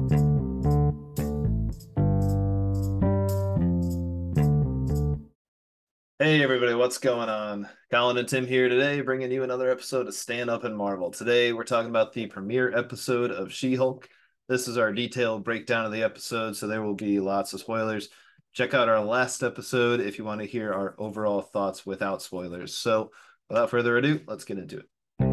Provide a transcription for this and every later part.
Hey everybody, what's going on? Colin and Tim here today, bringing you another episode of Stand Up and Marvel. Today we're talking about the premiere episode of She-Hulk. This is our detailed breakdown of the episode, so there will be lots of spoilers. Check out our last episode if you want to hear our overall thoughts without spoilers. So, without further ado, let's get into it.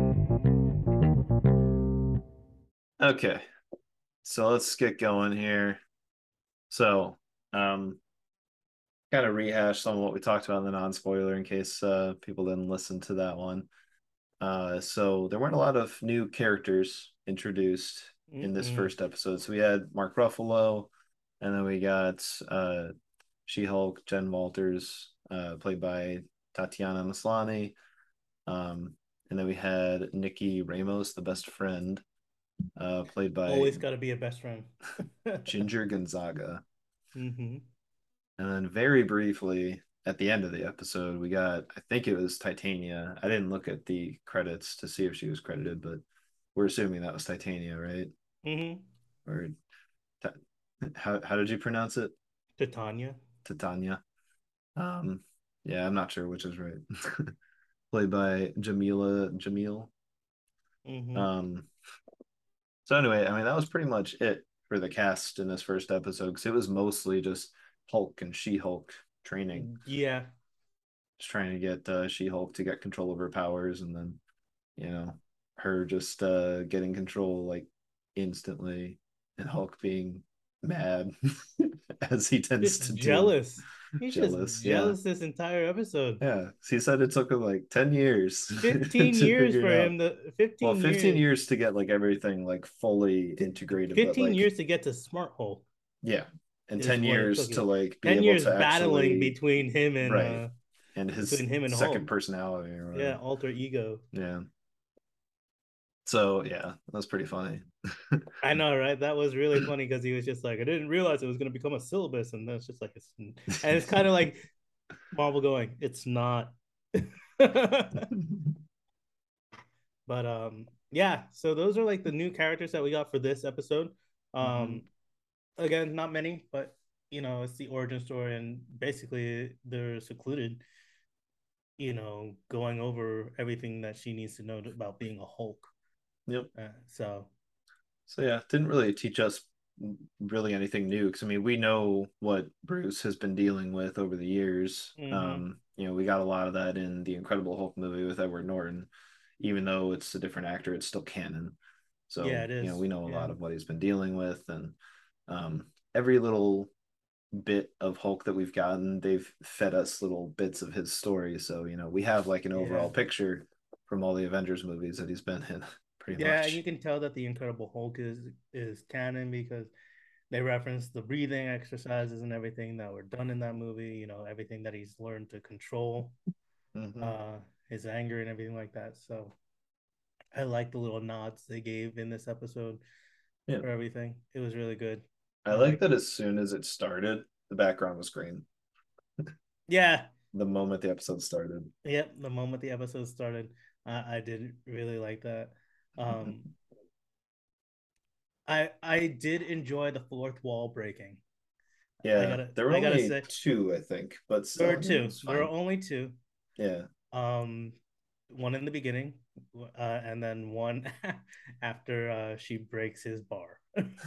Okay, so let's get going here. So, um, kind of rehash some of what we talked about in the non-spoiler in case people didn't listen to that one. So there weren't a lot of new characters introduced in this Mm-mm. first episode. So we had Mark Ruffalo, and then we got She-Hulk, Jen Walters, played by Tatiana Maslany. Um, and then we had Nikki Ramos, the best friend, played by Always got to be a best friend. Ginger Gonzaga. hmm And then very briefly at the end of the episode, we got, I think it was Titania. I didn't look at the credits to see if she was credited, but we're assuming that was Titania, right? hmm Or how did you pronounce it? Titania. Titania. Um, yeah, I'm not sure which is right. Played by Jamila Jamil. hmm Um, so anyway, I mean that was pretty much it for the cast in this first episode because it was mostly just Hulk and She-Hulk training. Yeah. Just trying to get She-Hulk to get control of her powers, and then her just getting control like instantly, and Hulk being mad as he tends Just to do. jealous. He's just Jealous, yeah, jealous this entire episode. yeah. So he said it took him like 10 years 15 to years figure it for out. him to Well, 15 15 years. years to get like everything like fully integrated, but 15 like years to get to Smart Hole yeah, and is 10 what it years took to him. like be 10 able years to battling actually between him and right, and his second Hulk. personality or Yeah, whatever. alter ego. Yeah. So yeah, that's pretty funny. I know, right? That was really funny because he was just like, I didn't realize it was going to become a syllabus, and that's just like, and it's kind of like Marvel going, it's not. But yeah. So those are like the new characters that we got for this episode. Mhm. Um, again, not many, but it's the origin story, and basically they're secluded. Going over everything that she needs to know about being a Hulk. Yep. So So yeah, didn't really teach us really anything new because I mean we know what Bruce has been dealing with over the years. hmm We got a lot of that in the Incredible Hulk movie with Edward Norton. Even though it's a different actor, it's still canon. yeah, So, it is. we know a Yeah. lot of what he's been dealing with, and every little bit of Hulk that we've gotten, they've fed us little bits of his story. So, we have like an Yeah. overall picture from all the Avengers movies that he's been in, pretty Yeah, and you much. can tell that the Incredible Hulk is canon because they reference the breathing exercises and everything that were done in that movie. Everything that he's learned to control Hmm. uh, his anger and everything like that. So I like the little nods they gave in this episode Yeah. for everything. It was really good. I I like like, that as soon as it started, the background was green. yeah, The moment the episode started. yep. The moment the episode started, I did really like that. Um, I did enjoy the fourth wall breaking. I Yeah, gotta there were I gotta only say two, I think, but there are still, two. it's There are fine. only two. Yeah. Um, one in the beginning, and then one after she breaks his bar.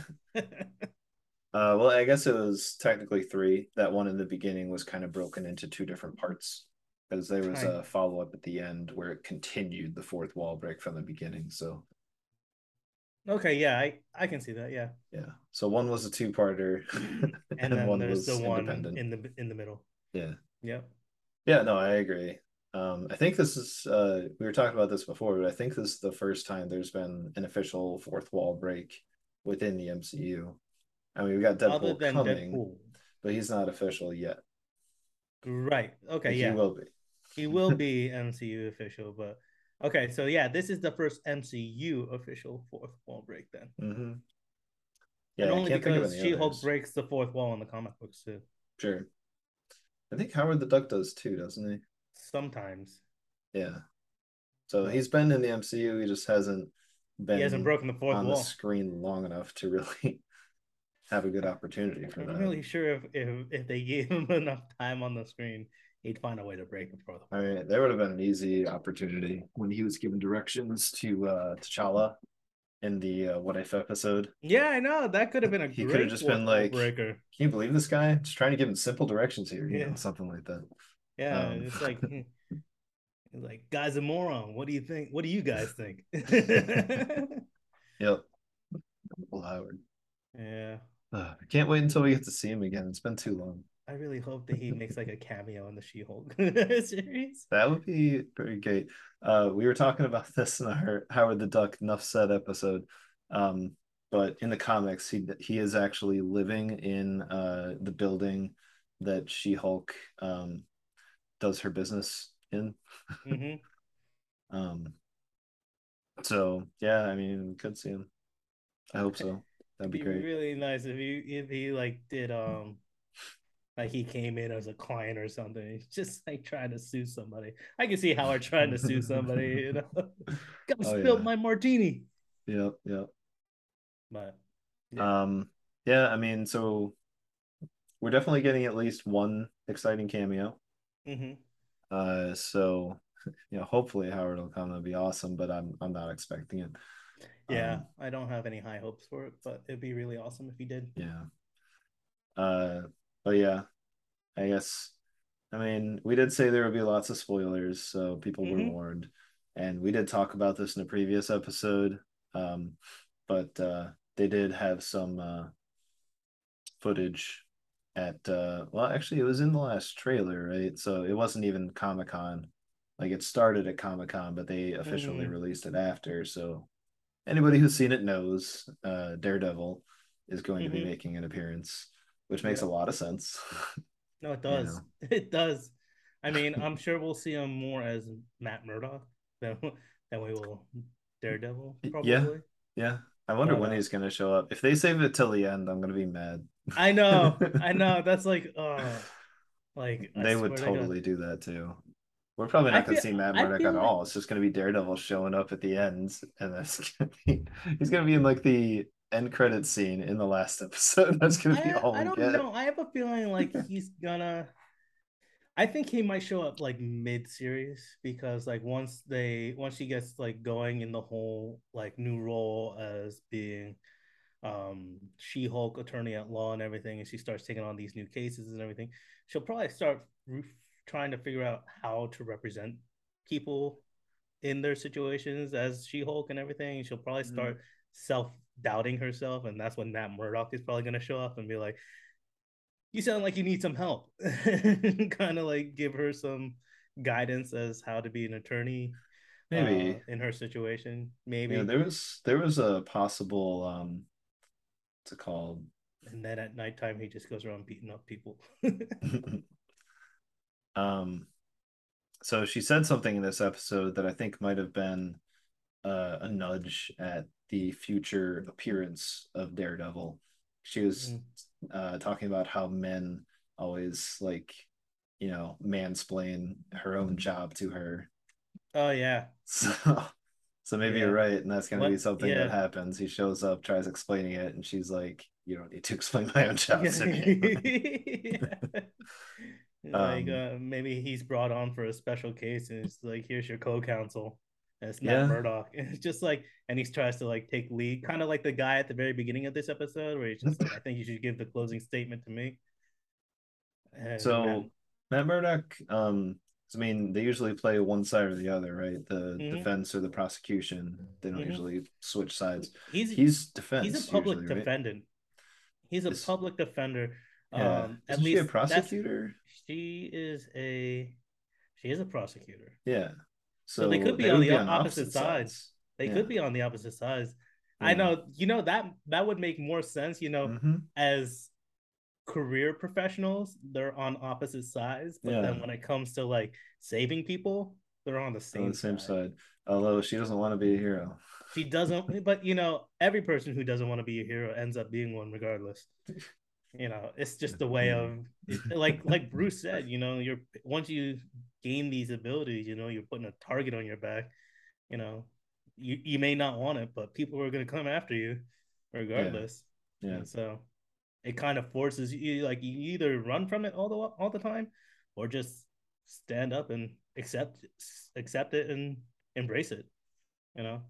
Well, I guess it was technically three. That one in the beginning was kind of broken into two different parts because there was Kind a follow up at the end where it continued the fourth wall break from the beginning. So, okay, yeah, I can see that, yeah. yeah. So one was a two-parter And and then one there's the was one independent. in the middle. Yeah. Yep. Yeah, no, I agree. I think this is we were talking about this before, but I think this is the first time there's been an official fourth wall break within the MCU. I mean, we got Other Deadpool than coming, Deadpool. but he's not official yet. Right. Okay, But he yeah. will be. He will be MCU official, but okay, so yeah, this is the first MCU official fourth wall break then. Hmm. And Yeah, I only can't think of because any She-Hulk others. breaks the fourth wall in the comic books too. Sure. I think Howard the Duck does too, doesn't he? Sometimes. Yeah. So But he's been in the MCU, he just hasn't he hasn't been broken the fourth on the wall. screen long enough to really have a good opportunity for I'm that. really sure if they gave him enough time on the screen, he'd find a way to break the fourth I wall. mean, there would have been an easy opportunity when he was given directions to T'Challa in the What If episode. Yeah, I know that could have been a He could have great just fourth been wall like, breaker. "Can you believe this guy? Just trying to give him simple directions here, Yeah, something like that." yeah. Um, It's like guy's a moron. What do you think? What do you guys think? yep, Will Howard. Yeah. I can't wait until we get to see him again. It's been too long. I really hope that he makes like a cameo in the She-Hulk series. That would be pretty great. We were talking about this in our Howard the Duck Nuff Said episode. Um, but in the comics, he is actually living in the building that She-Hulk does her business in. Mm-hmm. Um, so yeah, I mean, we could see him. I hope so. That'd It'd be be great. really nice if he like did like he came in as a client or something. He's just like trying to sue somebody. I can see Howard trying to sue somebody, Gotta Oh spill yeah. my martini. Yep, yep. But yeah. Um, yeah, I mean, so we're definitely getting at least one exciting cameo. Mm-hmm. So hopefully Howard will come. That'd be awesome, but I'm not expecting it. Yeah, Um, I don't have any high hopes for it, but it'd be really awesome if he did. yeah. Uh, but yeah, I guess I mean we did say there would be lots of spoilers, so people were Mm-hmm. warned. And we did talk about this in a previous episode. Um, but they did have some footage at well actually it was in the last trailer, right? So it wasn't even Comic-Con. Like it started at Comic-Con, but they officially Mm-hmm. released it after. So anybody who's seen it knows Daredevil is going to be Mm-hmm. making an appearance, which makes a Yeah. lot of sense. No, it you does. know. It does. I mean, I'm sure we'll see him more as Matt Murdock than than we will Daredevil, Yeah, probably. yeah. I wonder But when he's gonna show up. If they save it till the end, I'm gonna be mad. I know. That's like I They would swear to God. totally do that too. We're probably I not going to feel see Matt I Murdock at feel like all. It's just going to be Daredevil showing up at the end, and that's going to be he's going to be in like the end credit scene in the last episode. That's going to be all I we don't get. know. I have a feeling like he's gonna. I think he might show up like mid-series because like once she gets like going in the whole like new role as being She-Hulk attorney at law and everything, and she starts taking on these new cases and everything, she'll probably start trying to figure out how to represent people in their situations as She-Hulk and everything. She'll probably Mhm. start self-doubting herself, and that's when Matt Murdock is probably going to show up and be like, "You sound like you need some help," kind of like give her some guidance as how to be an attorney Maybe. in her situation, Yeah, maybe. there was a possible what's it called? And then at nighttime, he just goes around beating up people. um so she said something in this episode that I think might have been a nudge at the future appearance of Daredevil. She was Mm. talking about how men always like, mansplain her own job to her. Oh yeah, So, so maybe you're yeah. right, and that's going to be What? something that Yeah, happens. He shows up, tries explaining it, and she's like, "You don't need to explain my own job yeah. to me." Yeah. Like um, maybe he's brought on for a special case, and it's like, here's your co-counsel, and it's Matt yeah. Murdock, and it's just like, and he tries to like take lead, kind of like the guy at the very beginning of this episode, where he's just like, I think you should give the closing statement to me, and Matt. So Matt Murdock, I mean, they usually play one side or the other, right? The Mm-hmm, defense or the prosecution. They don't mm-hmm. usually switch sides. He's He's he's a defense usually, public right? defendant. He's a Is public defender. yeah. At Isn't she a least that's prosecutor? she is a she is a prosecutor. Yeah. So they So could be they on would the be on opposite opposite sides. sides. They Yeah. could be on the opposite sides. I Yeah. know, that would make more sense, Mm-hmm. as career professionals, they're on opposite sides, but then Yeah. when it comes to like saving people, they're on the On the same same side. side. Although she doesn't want to be a hero. She doesn't, but every person who doesn't want to be a hero ends up being one regardless. It's just a way Maybe. of it, like Bruce said, you're once you gain these abilities, you're putting a target on your back. you know you may not want it, but people are going to come after you Yeah. regardless. Yeah. And so it kind of forces you, like, you either run from it all the time, or just stand up and accept it and embrace it. You know?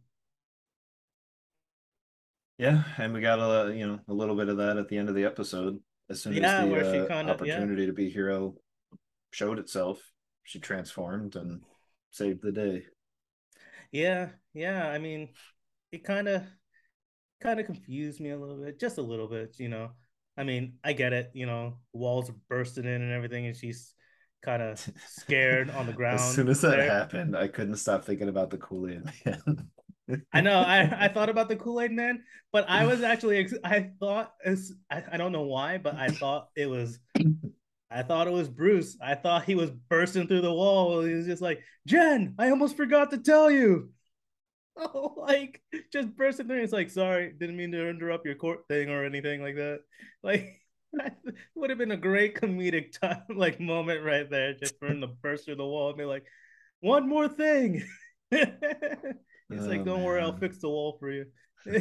Yeah, and we got a little bit of that at the end of the episode. As soon as Yeah, the where she kind of, yeah, opportunity to be hero showed itself, she transformed and saved the day. yeah. I mean, it kind of confused me a little bit, just a little bit. I mean, I get it. Walls are bursting in and everything, and she's kind of scared on the As soon ground as that there. happened, I couldn't stop thinking about the Kool-Aid Man. I know. I thought about the Kool-Aid Man, but I was actually I thought I don't know why, but I thought it was Bruce. I thought he was bursting through the wall. He was just like, Jen, I almost forgot to tell you. Oh, like, just bursting through. It's like, sorry, didn't mean to interrupt your court thing or anything like that. Like, would have been a great comedic time, like, moment right there, just for him to burst through the wall and be like, one more thing. He's like, Oh don't worry, I'll man. fix the wall for you.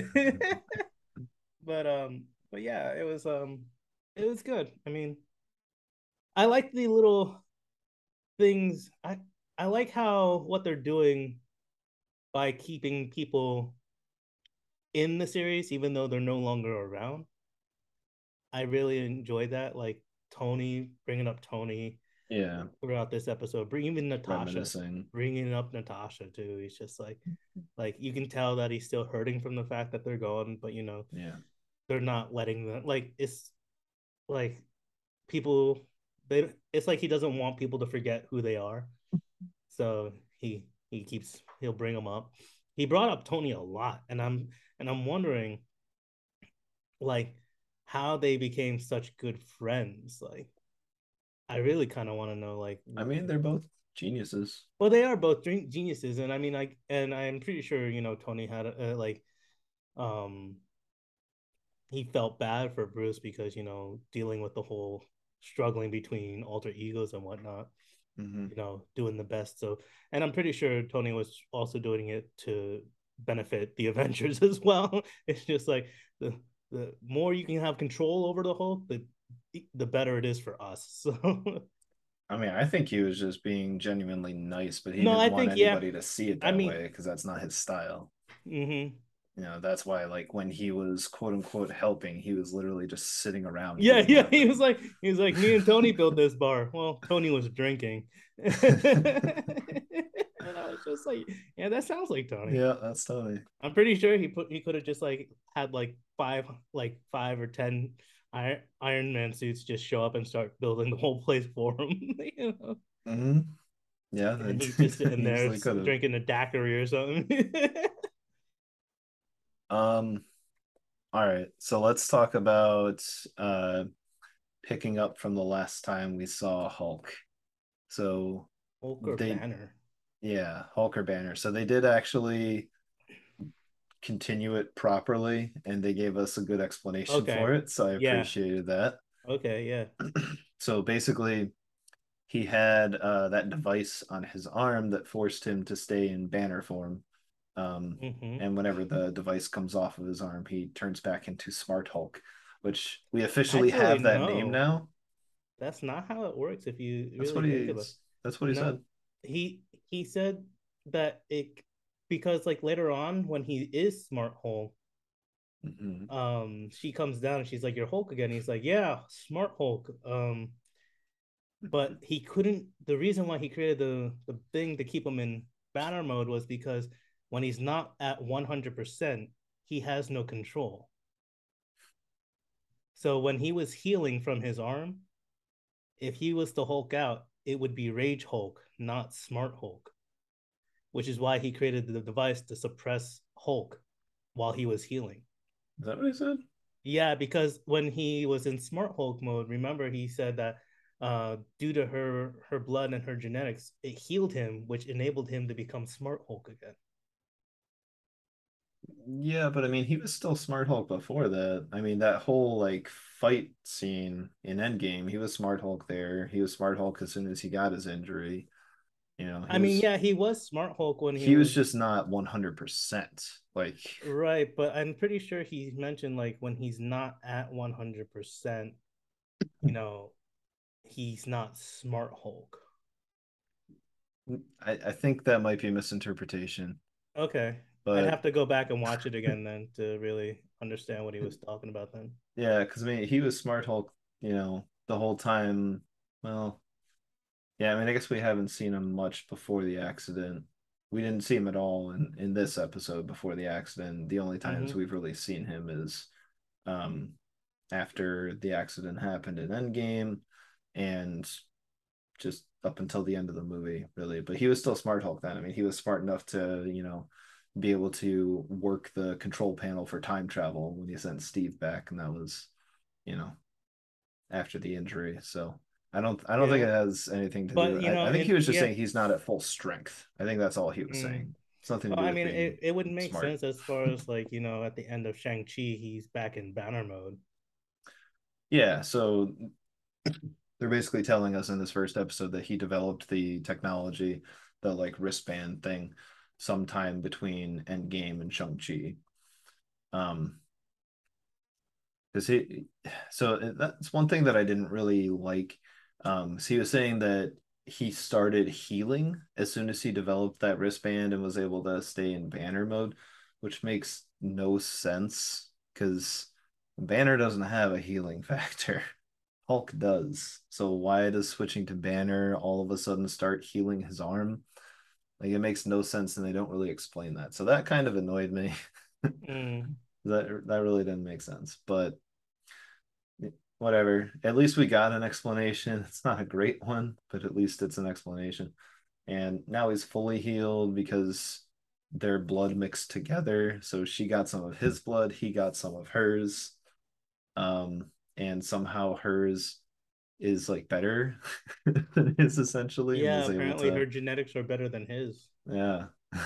But yeah, it was good. I mean, I like the little things. I like how what they're doing by keeping people in the series, even though they're no longer around. I really enjoyed that. Like Tony, bringing up Tony Yeah, throughout this episode, bring even Natasha, reminiscing. bringing up Natasha too. He's just like you can tell that he's still hurting from the fact that they're gone, but Yeah. they're not letting them. Like it's like people. It's like he doesn't want people to forget who they are, so he'll bring them up. He brought up Tony a lot, and I'm wondering like how they became such good friends. Like I really kind of want to know like I mean, they're both geniuses. well, they are both geniuses, and I mean like, and I'm pretty sure Tony had like um he felt bad for Bruce because dealing with the whole struggling between alter egos and whatnot, Hmm. doing the best. So, and I'm pretty sure Tony was also doing it to benefit the Avengers as well. It's just like the more you can have control over the Hulk, the better it is for us. So, I mean, I think he was just being genuinely nice, but he no, didn't I want think yeah. anybody to see it I that mean, way because that's not his style. mm-hmm. That's why, like, when he was quote unquote helping, he was literally just sitting around Yeah, doing yeah. He was like, me and Tony nothing. built this bar. Well, Tony was drinking. And I was just like, yeah, that sounds like Tony. Yeah, that's Tony. I'm pretty sure he could have just like had like 5 or 10 Iron Man suits just show up and start building the whole place for him. Hmm. Yeah, And that he's just sitting there easily could have. drinking a daiquiri or something. Um, all right, so let's talk about uh picking up from the last time we saw Hulk. So Hulk or they, Banner. yeah, Hulk or Banner. So they did actually continue it properly and they gave us a good explanation Okay. for it. So I Yeah. appreciated that. Okay. Yeah. So basically, he had that device on his arm that forced him to stay in banner form. Um, Hmm. and whenever the device comes off of his arm, he turns back into Smart Hulk, which we officially Actually, have that name no. now. That's not how it works if you That's really what think about it. he's. That's what he No, said. he said that it because like later on when he is Smart Hulk, Mm-hmm. she comes down and she's like, "You're Hulk again." He's like, "Yeah, Smart Hulk." But he couldn't. The reason why he created the thing to keep him in banner mode was because when he's not at 100%, he has no control. So when he was healing from his arm, if he was to Hulk out, it would be Rage Hulk, not Smart Hulk, which is why he created the device to suppress Hulk while he was healing. Is that what he said? Yeah, because when he was in Smart Hulk mode, remember he said that due to her blood and her genetics, it healed him, which enabled him to become Smart Hulk again. Yeah, but I mean, he was still Smart Hulk before that. I mean, that whole like fight scene in Endgame, he was Smart Hulk there. He was Smart Hulk as soon as he got his injury. You know, I mean, yeah, he was Smart Hulk when he he was was just not 100%. Like, right, but I'm pretty sure he mentioned like when he's not at 100%, you know, he's not Smart Hulk. I think that might be a misinterpretation, Okay. I'd but have to go back and watch it again then to really understand what he was talking about then. yeah, because I mean, he was Smart Hulk, the whole time. Well, yeah, I mean, I guess we haven't seen him much before the accident. We didn't see him at all in this episode before the accident. The only times Mm-hmm. we've really seen him is um after the accident happened in Endgame and just up until the end of the movie, really. But he was still Smart Hulk then. I mean, he was smart enough to, be able to work the control panel for time travel when he sent Steve back, and that was, you know, after the injury. So I don't think Yeah. it has anything to do. But I think in he was just yeah. saying he's not at full strength. I think that's all he was Mm. saying. It's nothing to Well, do I with mean, being it would make smart. sense as far as like, at the end of Shang-Chi, he's back in banner mode. Yeah, so they're basically telling us in this first episode that he developed the technology, the like wristband thing, sometime between Endgame and Shang-Chi. Um, because that's one thing that I didn't really like. So he was saying that he started healing as soon as he developed that wristband and was able to stay in banner mode, which makes no sense because Banner doesn't have a healing factor. Hulk does. So why does switching to Banner all of a sudden start healing his arm? Like it makes no sense and they don't really explain that. So that kind of annoyed me. Mm. That really didn't make sense. But whatever. At least we got an explanation. It's not a great one, but at least it's an explanation. And now he's fully healed because their blood mixed together. So she got some of his blood, he got some of hers. Um, and somehow hers is like better than his essentially and Yeah, was able apparently to her genetics are better than his. yeah.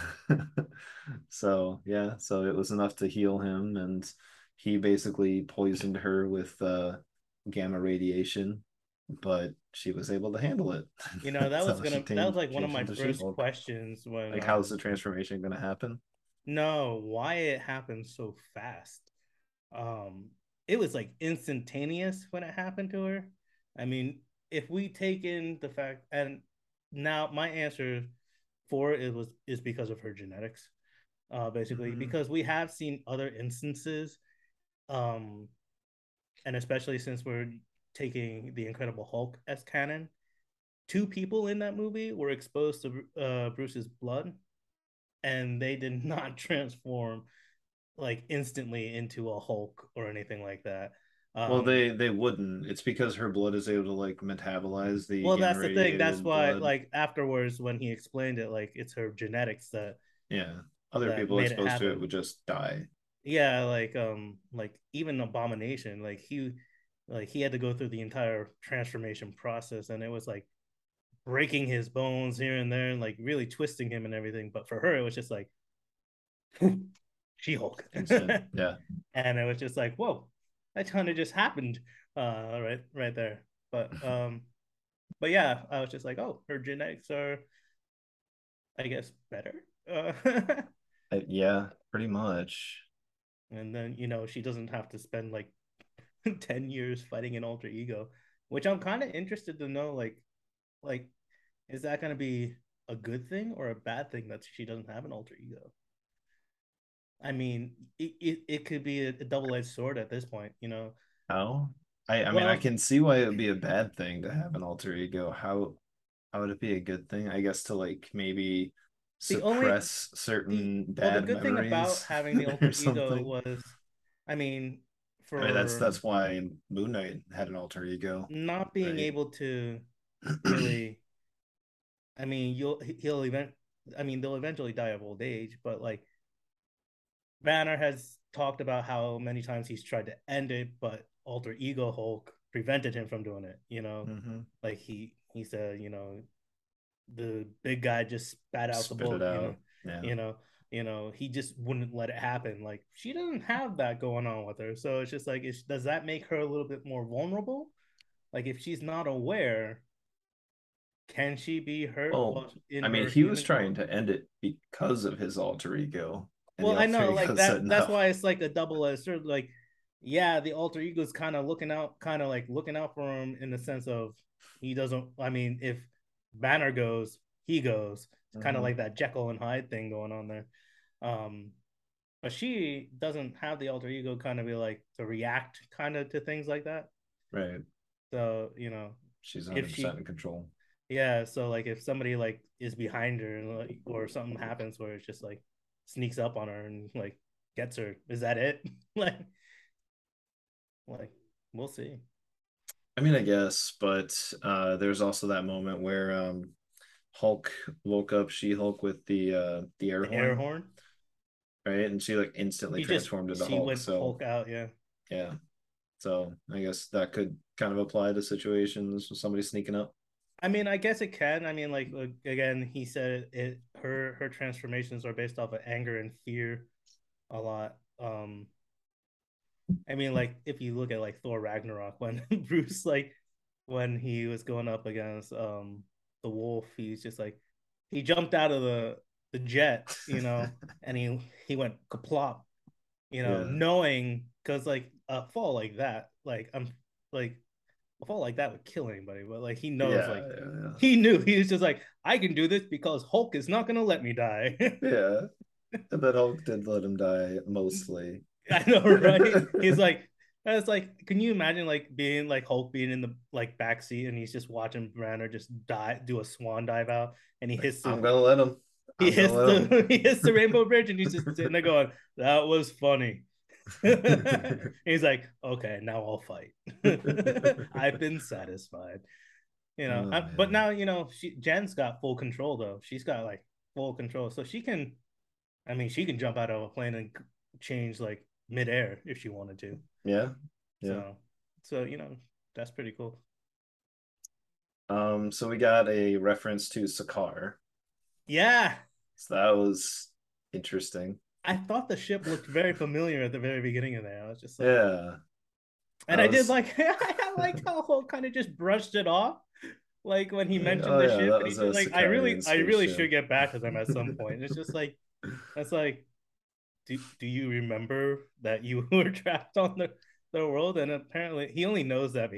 So yeah, so it was enough to heal him and he basically poisoned her with gamma radiation, but she was able to handle it. That's how she That was changed like one of changed my into first She-Hulk. questions when Like how's the transformation gonna happen? no, why it happened so fast. Um it was like instantaneous when it happened to her. I mean, if we take in the fact, and now my answer for it was is because of her genetics. Basically Mm-hmm. because we have seen other instances, um and especially since we're taking the Incredible Hulk as canon, two people in that movie were exposed to Bruce's blood, and they did not transform like instantly into a Hulk or anything like that. Well, Um, they wouldn't. It's because her blood is able to like metabolize the well, gamma that's the thing. That's radiated why, blood. like afterwards, when he explained it, like it's her genetics Yeah. Other that people made it exposed to it happen. would just die. Yeah, like even Abomination, like he had to go through the entire transformation process, and it was like breaking his bones here and there and like really twisting him and everything. But for her, it was just like She Hulk, Instant. and Yeah. it was just like, whoa, that kind of just happened, right there. But yeah, I was just like, oh, her genetics are, I guess, better. Yeah, pretty much. And then she doesn't have to spend like 10 years fighting an alter ego, which I'm kind of interested to know, like, is that going to be a good thing or a bad thing that she doesn't have an alter ego? I mean, it could be a double-edged sword at this point. How? I mean, I Well, can see why it would be a bad thing to have an alter ego. How would it be a good thing? I guess to like maybe the only suppress certain the bad good thing about memories having the or alter ego something. was, I mean, I mean, that's for that's why Moon Knight had an alter ego, not being right? able to really, I mean, they'll eventually die of old age, but like Banner has talked about how many times he's tried to end it, but alter ego Hulk prevented him from doing it. Mm-hmm. Like he said, the big guy just spat out the Spit it bullet, out. Yeah. you know, he just wouldn't let it happen. Like she doesn't have that going on with her. So it's just like, does that make her a little bit more vulnerable? Like if she's not aware, can she be hurt Well, while in I mean, her he was human trying form? to end it because of his alter ego, and the Well, I alter know, ego like said that's no. why it's like a double-edged sword. Like, yeah, the alter ego's kind of looking out, kind of like looking out for him in the sense of he doesn't. I mean, if Banner goes, he goes. It's kind of Hmm. like that Jekyll and Hyde thing going on there. Um, but she doesn't have the alter ego kind of be like to react kind of to things like that. Right. So She's if 100% she, in control. yeah, so like if somebody like is behind her and like, or something happens where it's just like sneaks up on her and like gets her, is that it? Like we'll see. I mean, I guess, but there's also that moment where Hulk woke up She-Hulk with the air The air horn, horn. right? And she like instantly He just transformed into she Hulk. went So Hulk out. Yeah. yeah. So I guess that could kind of apply to situations with somebody sneaking up. I mean, I guess it can. I mean, like again, he said it. Her transformations are based off of anger and fear a lot. I mean, like if you look at like Thor Ragnarok when Bruce like when he was going up against the wolf, he's just like he jumped out of the jet, and he went kaplop, Yeah. knowing because like a fall like that, like I'm like a fall like that would kill anybody, but like he knows Yeah. like Yeah. he knew he was just like I can do this because Hulk is not gonna let me die. Yeah. Yeah. And then Hulk did let him die mostly. I know, right? He's like, it's like, can you imagine like being like Hulk being in the like backseat and he's just watching Banner just die, do a swan dive out, and he Like, hits I'm the gonna let him. he I'm gonna hits let him. the he hits the rainbow bridge, and he's just sitting there going, "That was funny." He's like, "Okay, now I'll fight. I've been satisfied." Oh But man. now Jen's got full control though. She's got like full control, so she can. I mean, she can jump out of a plane and change like midair if she wanted to. Yeah. Yeah. So, so that's pretty cool. So we got a reference to Sakaar. Yeah, So that was interesting. I thought the ship looked very familiar at the very beginning of there. I was just like, Yeah. and That I did was like, I liked how Hulk kind of just brushed it off, like when he like, mentioned oh the yeah, ship, that and he's was a just like, Sicarian I really spaceship. should get back to them at some point. It's just like, that's like, do you remember that you were trapped on the world? And apparently, he only knows that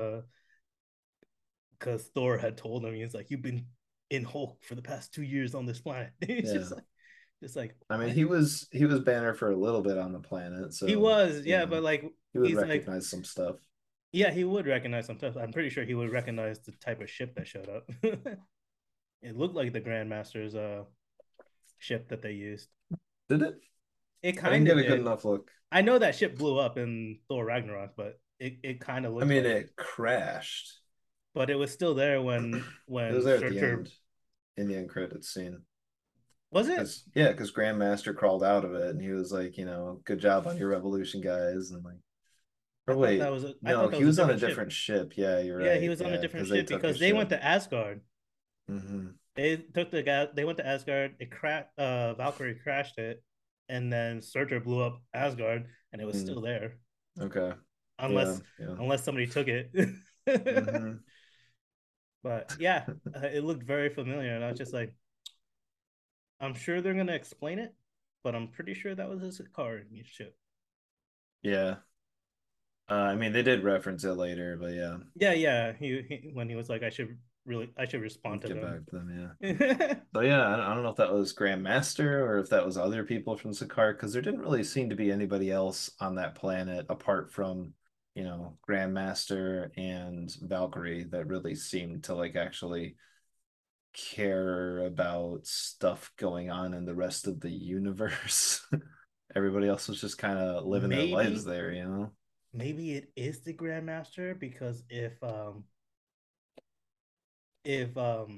because Thor had told him he's like, you've been in Hulk for the past 2 years on this planet. He's Yeah. just like I mean, what he was Banner for a little bit on the planet, he so was, you yeah, know but like he would he's like, recognize some stuff. yeah, he would recognize some stuff. I'm pretty sure he would recognize the type of ship that showed up. It looked like the Grandmaster's ship that they used. Did it? It I didn't kind get of a good did. enough look. I know that ship blew up in Thor Ragnarok, but it kind of I looked mean, like it. it crashed. But it was still there It was when there at the Searcher end in the end credits scene. was it. Because yeah, because Grandmaster crawled out of it and he was like, good job on your revolution, guys, and like, or wait, I no, thought that he was a was on a different ship. different ship. Yeah, you're Yeah, he right. was on a Yeah, different because they ship took because his they went ship. to Asgard. Hmm. They went to Asgard. It crashed. Valkyrie crashed it, and then Surtur blew up Asgard, and it was Mm, still there, okay. Yeah, unless yeah. somebody took it. Hmm. But yeah, it looked very familiar, and I was just like, I'm sure they're gonna explain it, but I'm pretty sure that was a Sakaar ship. Yeah. I mean, they did reference it later, but yeah, Yeah, yeah. When he was like, I should respond to get them. back to them. Yeah. So yeah, I don't know if that was Grandmaster or if that was other people from Sakaar, because there didn't really seem to be anybody else on that planet apart from, Grandmaster and Valkyrie that really seemed to like actually care about stuff going on in the rest of the universe. Everybody else was just kind of living their lives maybe there. maybe it is the Grandmaster because if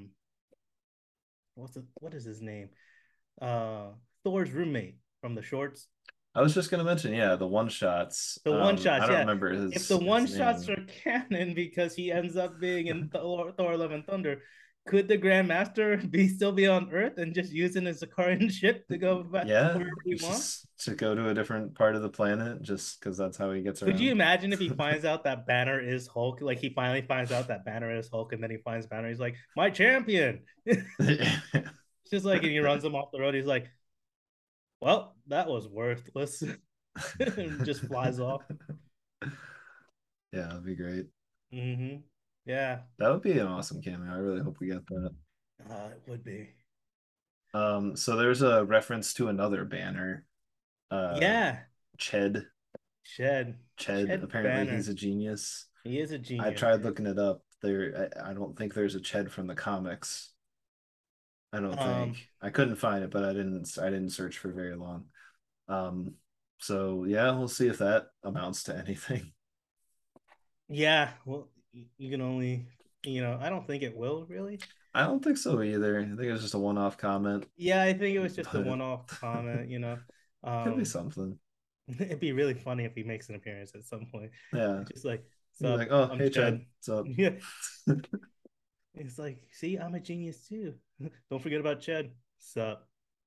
what is his name? Thor's roommate from the shorts. I was just gonna mention, yeah, the one shots. The one I shots, don't yeah. remember If the his one shots name. are canon because he ends up being in Thor Love and Thunder, could the Grandmaster be still be on Earth and just using his Zakarian ship to go back Yeah, wherever he wants? just to go to a different part of the planet, just because that's how he gets Could you around. imagine if he finds out that Banner is Hulk? Like he finally finds out that Banner is Hulk, and then he finds Banner. He's like, "My champion." It's just like, and he runs him off the road. He's like, "Well, that was worthless," and just flies off. Yeah, that'd be great. Mm-hmm. Yeah, That would be an awesome cameo. I really hope we get that. it would be. So there's a reference to another banner. Uh, Yeah, Ched. Shed, Ched. Shed Apparently, he's Banner. a genius. He is a I genius. tried looking it up. I don't think there's a Ched from the comics. I don't think. Um, I couldn't find it, but I didn't search for very long. Um, so yeah, we'll see if that amounts to anything. yeah. Well, you can only, I don't think it will really. I don't think so either. I think it was just a one-off comment, Yeah, I think it was just a but one-off comment. could be Um, something. it'd be really funny if he makes an appearance at some point. Yeah. It's just like, You're sup, like, oh, I'm hey Chad, Chad. what's up? Yeah. It's like, see, I'm a genius too. Don't forget about Chad. Sup.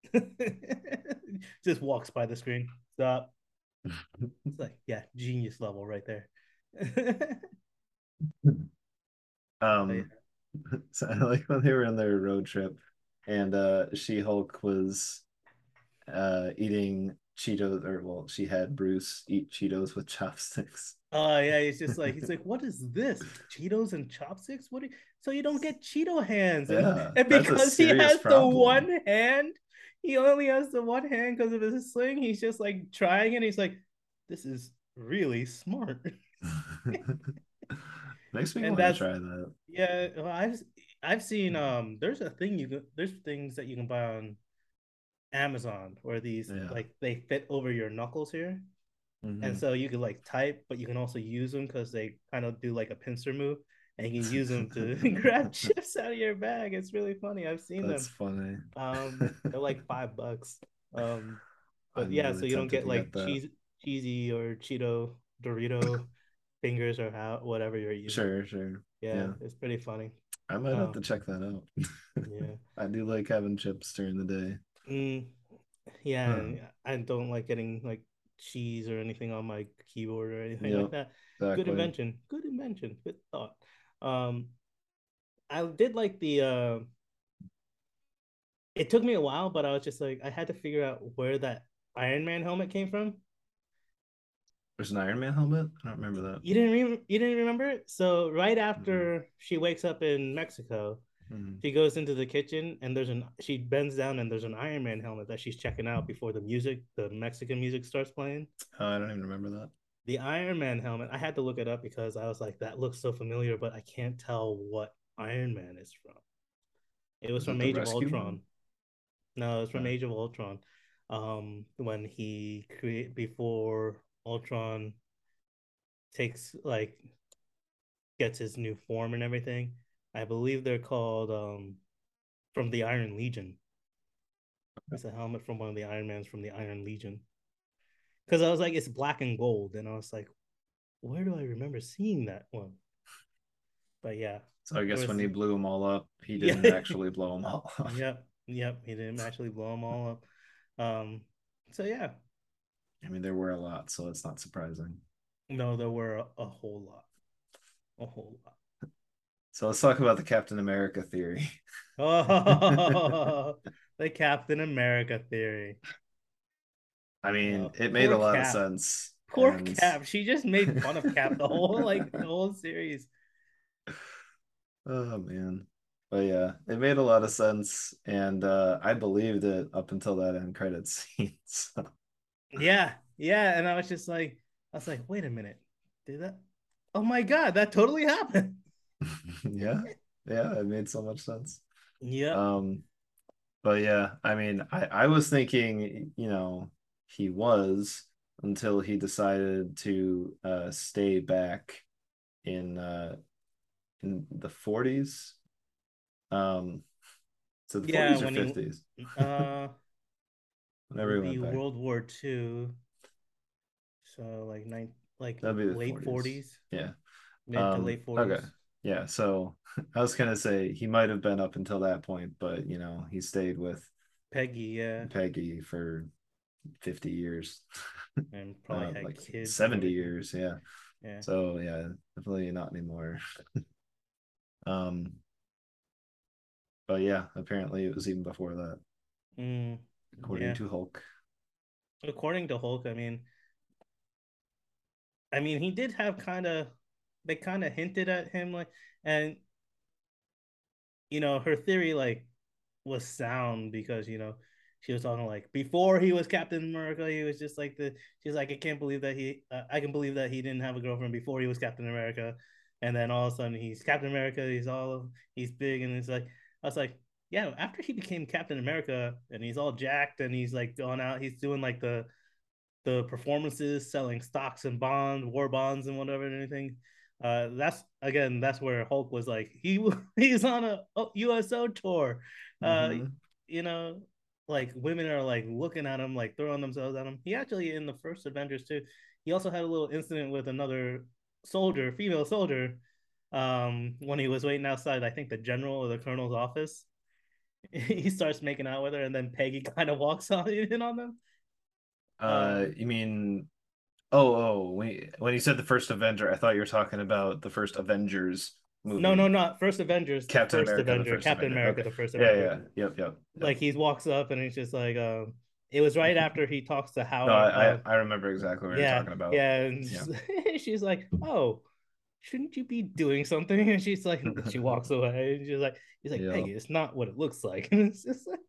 Just walks by the screen. Sup. It's like, yeah, genius level right there. But yeah. um, so I like when they were on their road trip, and She-Hulk was eating Cheetos, or well, she had Bruce eat Cheetos with chopsticks. Oh yeah, he's like, what is this? Cheetos and chopsticks? So you don't get Cheeto hands. And Yeah, and that's a because he serious has the problem. one hand, he only has the one hand because of his sling. He's just like trying it. He's like, this is really smart. Makes me And want to that's try that. yeah, well, I've seen there's a thing there's things that you can buy on Amazon where these Yeah. like they fit over your knuckles here. And Hmm. so you can like type, but you can also use them because they kind of do like a pincer move, and you can use them to grab chips out of your bag. It's really funny. I've seen That's them. funny. They're like $5. But I'm yeah, really so you don't tempted get to get like that. cheesy or Cheeto Dorito fingers or how whatever you're using. Sure, sure. Yeah, Yeah. it's pretty funny. I might have Um, to check that out. yeah. I do like having chips during the day. Mm, yeah, Huh. and I don't like getting like cheese or anything on my keyboard or anything like Yep, that. Good exactly. invention. Good invention. Good thought. Um, I did like the it took me a while, but I was just like I had to figure out where that Iron Man helmet came from. There's an Iron Man helmet? I don't remember that. You didn't remember it? So right Mhm. after she wakes up in Mexico, Mhm. she goes into the kitchen and she bends down and there's an Iron Man helmet that she's checking out before the Mexican music starts playing. Oh, I don't even remember that. The Iron Man helmet, I had to look it up because I was like, that looks so familiar, but I can't tell what Iron Man is from. It was Is that from the Age of rescue one? Ultron. No, it's from No. Age of Ultron. When he create before Ultron takes like gets his new form and everything. I believe they're called from the Iron Legion. It's a helmet from one of the Iron Mans from the Iron Legion. Because I was like, it's black and gold, and I was like, where do I remember seeing that one? But yeah, So I there guess when was he blew them all up, he yeah, didn't actually blow them all up. yep. He didn't actually blow them all up. Um, so yeah, I mean, there were a lot, so it's not surprising. no, there were a whole lot, a whole lot. So let's talk about the Captain America theory. Oh, the Captain America theory. I mean, it made Poor a lot of Cap. sense. Poor And Cap. She just made fun of Cap the whole series. oh man. But yeah, it made a lot of sense. And I believed it up until that end credit scene. So Yeah, yeah. And I was like, wait a minute, did that? Oh my god, that totally happened. yeah, yeah, it made so much sense. Yep. Um, but yeah, I mean, I was thinking, he was until he decided to stay back in in the 40s. Um, so the Yeah, 40s or when 50s, he it whenever he would went be back. World War II. So like That'd be the late 40s. 40s, Yeah. mid to late Okay. 40s. Yeah, so I was gonna say he might have been up until that point, but he stayed with Peggy, yeah, Peggy for 50 years. and probably had Like kids and 70 everything. years, yeah. Yeah. So yeah, definitely not anymore. Um, but yeah, apparently it was even before that, Mm, according yeah. to Hulk. According to Hulk, I mean, he did have they kind of hinted at him like, and her theory like was sound because she was talking like before he was Captain America, he was just like she's like, I can't believe that I can believe that he didn't have a girlfriend before he was Captain America, and then all of a sudden he's Captain America, he's big, and it's like I was like, yeah, after he became Captain America and he's all jacked and he's like gone out, he's doing like the performances, selling stocks and bonds, war bonds and whatever and anything. That's where Hulk was like he's on a USO tour. Uh, Mm-hmm. you know, like women are like looking at him, like throwing themselves at him. He actually in the first Avengers too. He also had a little incident with another soldier, female soldier, when he was waiting outside. I think the general or the colonel's office. He starts making out with her, and then Peggy kind of walks on in on them. You mean oh, when you said the first Avenger, I thought you were talking about the first Avengers No, no, movie. not first Avengers, the Captain first America, the Avenger, first Captain Avenger. America, Okay. the first Yeah, Avenger. yeah. Yep. Like he walks up and he's just like, it was right after he talks to No, Howard. I remember exactly what you're Yeah, talking about. yeah, and Yeah. she's like, oh, shouldn't you be doing something? And she's like, she walks away. And he's like, Yeah. Peggy, it's not what it looks like. And it's just like,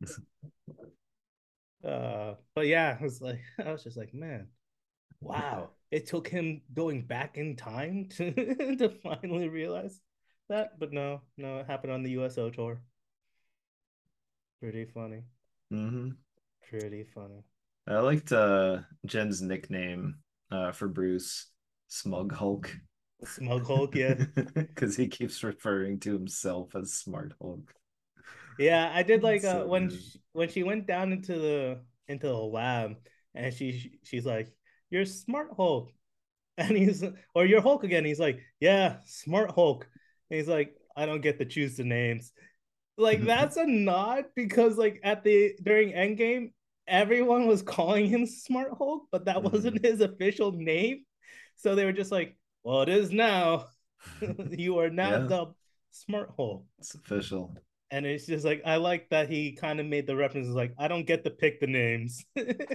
but yeah, it's like I was just like, man, wow, it took him going back in time to to finally realize that. But no, no, it happened on the USO tour. Pretty funny. hmm Pretty funny. I liked Jen's nickname for Bruce, Smug Hulk. Smug Hulk, yeah. Because he keeps referring to himself as Smart Hulk. Yeah, I did like It's so good. when she went down into the lab and she's like, "You're Smart Hulk." And he's or you're Hulk again. He's like, "Yeah, Smart Hulk." And he's like, "I don't get to choose the names." Like that's a nod because like at the during Endgame, everyone was calling him Smart Hulk, but that Mhm. wasn't his official name. So they were just like, "Well, it is now. You are now Yeah, dubbed Smart Hulk." it's official. And it's just like I like that he kind of made the references like I don't get to pick the names.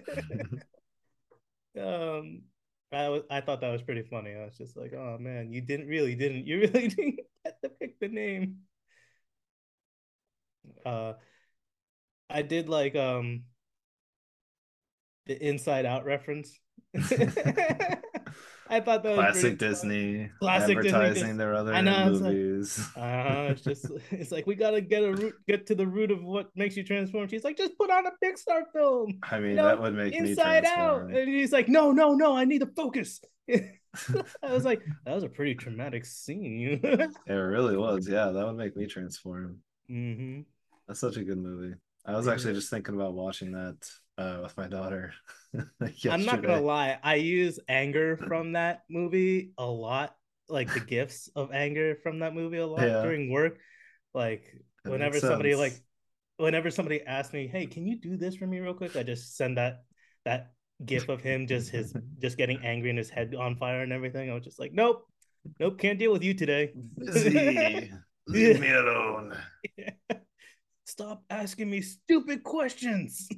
um, I thought that was pretty funny. I was just like, oh man, you really didn't get to pick the name. Uh, I did like the Inside Out reference. I thought that was pretty Classic funny. Disney Classic Disney. advertising Just their I other know it's like movies. it's just it's like we gotta get to the root of what makes you transform. She's like, just put on a Pixar film, I mean, that would make me Inside Out. transform. And he's like, no, no, no, I need to focus. I was like, that was a pretty traumatic scene. It really was. Yeah, that would make me transform. Mm-hmm. That's such a good movie. I was It actually is. just thinking about watching that with my daughter I'm not gonna yesterday. lie, I use anger from that movie a lot, like the gifts of anger from that movie a lot Yeah, during work. Like it makes sense. whenever somebody asks me, "Hey, can you do this for me real quick?" I just send that gif of him just getting angry and his head on fire and everything. I was just like, "Nope. Nope, can't deal with you today." Busy. Leave Yeah. me alone. Stop asking me stupid questions.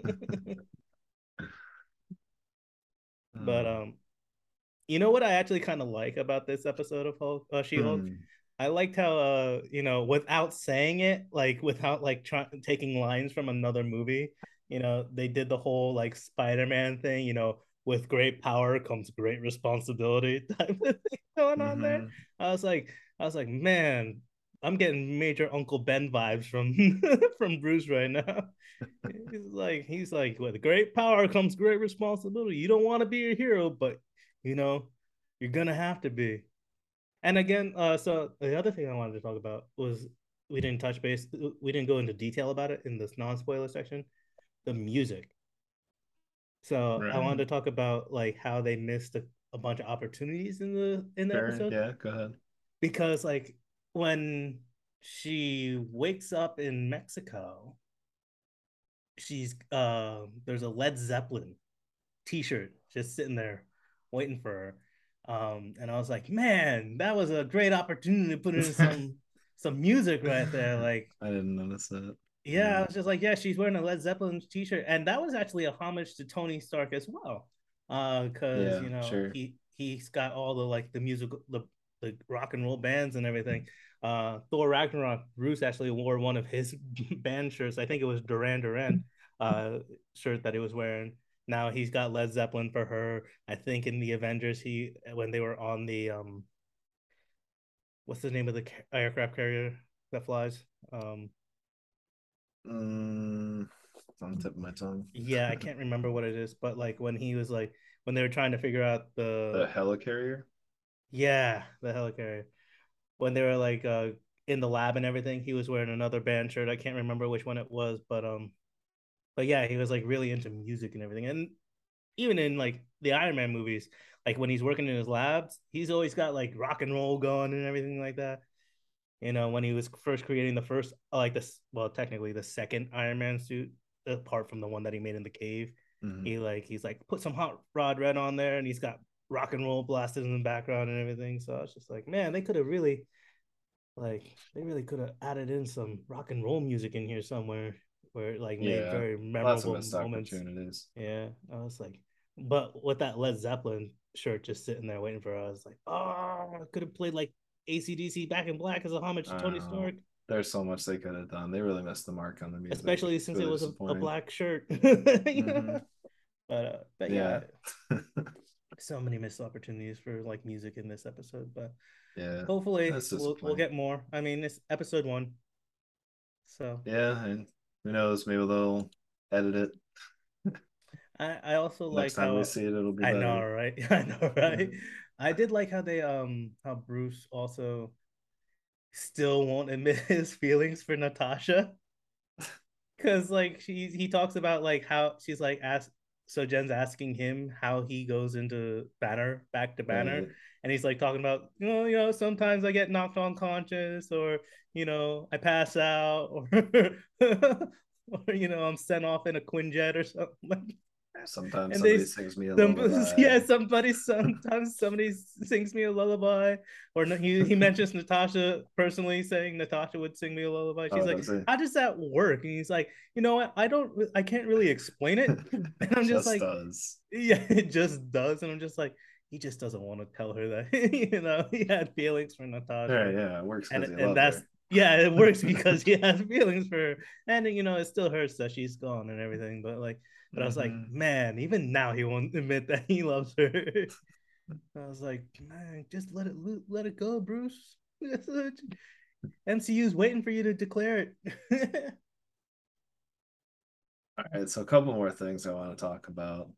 But Uh, you know what I actually kind of like about this episode of She-Hulk? hmm. I liked how without saying it, like without like taking lines from another movie, they did the whole like Spider-Man thing, with great power comes great responsibility type of thing going on there. Hmm. I was like I was like, man, I'm getting major Uncle Ben vibes from from Bruce right now. He's like, with great power comes great responsibility. You don't want to be a hero, but you know, you're gonna have to be. And again, so the other thing I wanted to talk about was we didn't go into detail about it in this non-spoiler section, the music. So I wanted Right. to talk about like how they missed a bunch of opportunities in the Sure. episode Yeah, go ahead. because like when she wakes up in Mexico, she's there's a Led Zeppelin t-shirt just sitting there waiting for her. And I was like, man, that was a great opportunity to put in some music right there. Like, I didn't notice that. yeah, I was just like, yeah, she's wearing a Led Zeppelin t-shirt, and that was actually a homage to Tony Stark as well, because Yeah, sure. he's got all the like the musical the rock and roll bands and everything. Thor Ragnarok, Bruce actually wore one of his band shirts. I think it was Duran Duran shirt that he was wearing. Now he's got Led Zeppelin for her. I think in the Avengers, he when they were on the what's the name of the aircraft carrier that flies? It's on the tip of my tongue. Yeah, I can't remember what it is, but like when he was like when they were trying to figure out The the helicarrier. yeah the helicarrier when they were like in the lab and everything, he was wearing another band shirt. I can't remember which one it was, but yeah, he was like really into music and everything. And even in like the Iron Man movies, like when he's working in his labs, he's always got like rock and roll going and everything like that. You know, when he was first creating the first, like this, well, technically the second Iron Man suit, apart from the one that he made in the cave, Mm-hmm. he's like put some hot rod red on there, and he's got rock and roll blasted in the background and everything. So I was just like, man, they could have really, like, they really could have added in some rock and roll music in here somewhere, where it like made Yeah, very lots of memorable missed moments. opportunities. Yeah, I was like, but with that Led Zeppelin shirt just sitting there waiting for us, like, oh, I could have played like AC/DC Back in Black as a homage to Tony Oh, Stark, there's so much they could have done. They really missed the mark on the music. especially It's since it really was a disappointing. black shirt. Mm-hmm. But yeah, Yeah. so many missed opportunities for like music in this episode. But Yeah. hopefully That's we'll disappointing. get more. I mean, it's episode one, so Yeah, and who knows, maybe they'll edit it. I also Next like time we how see it, it'll be I know, better. right? I know, right? I did like how they how Bruce also still won't admit his feelings for Natasha. Because like he talks about like how she's like ask so Jen's asking him how he goes into Banner back to Banner, Right. and he's like talking about you know sometimes I get knocked unconscious or I pass out or or I'm sent off in a Quinjet or something. Sometimes And they somebody sings me a some lullaby. yeah sometimes somebody sings me a lullaby or no, he mentions Natasha personally saying Natasha would sing me a lullaby. She's Oh, like, does he? how does that work? And he's like, you know what, I can't really explain it. And I'm just Just like, does. yeah, it just does. And I'm just like, he just doesn't want to tell her that he had feelings for All right, Natasha. yeah, it works because he And loves that's her. yeah, it works because he has feelings for her. And it still hurts that she's gone and everything, but I was like, Mm-hmm. man, even now he won't admit that he loves her. I was like, man, just let it go, Bruce. MCU's waiting for you to declare it. All right, so a couple more things I want to talk about.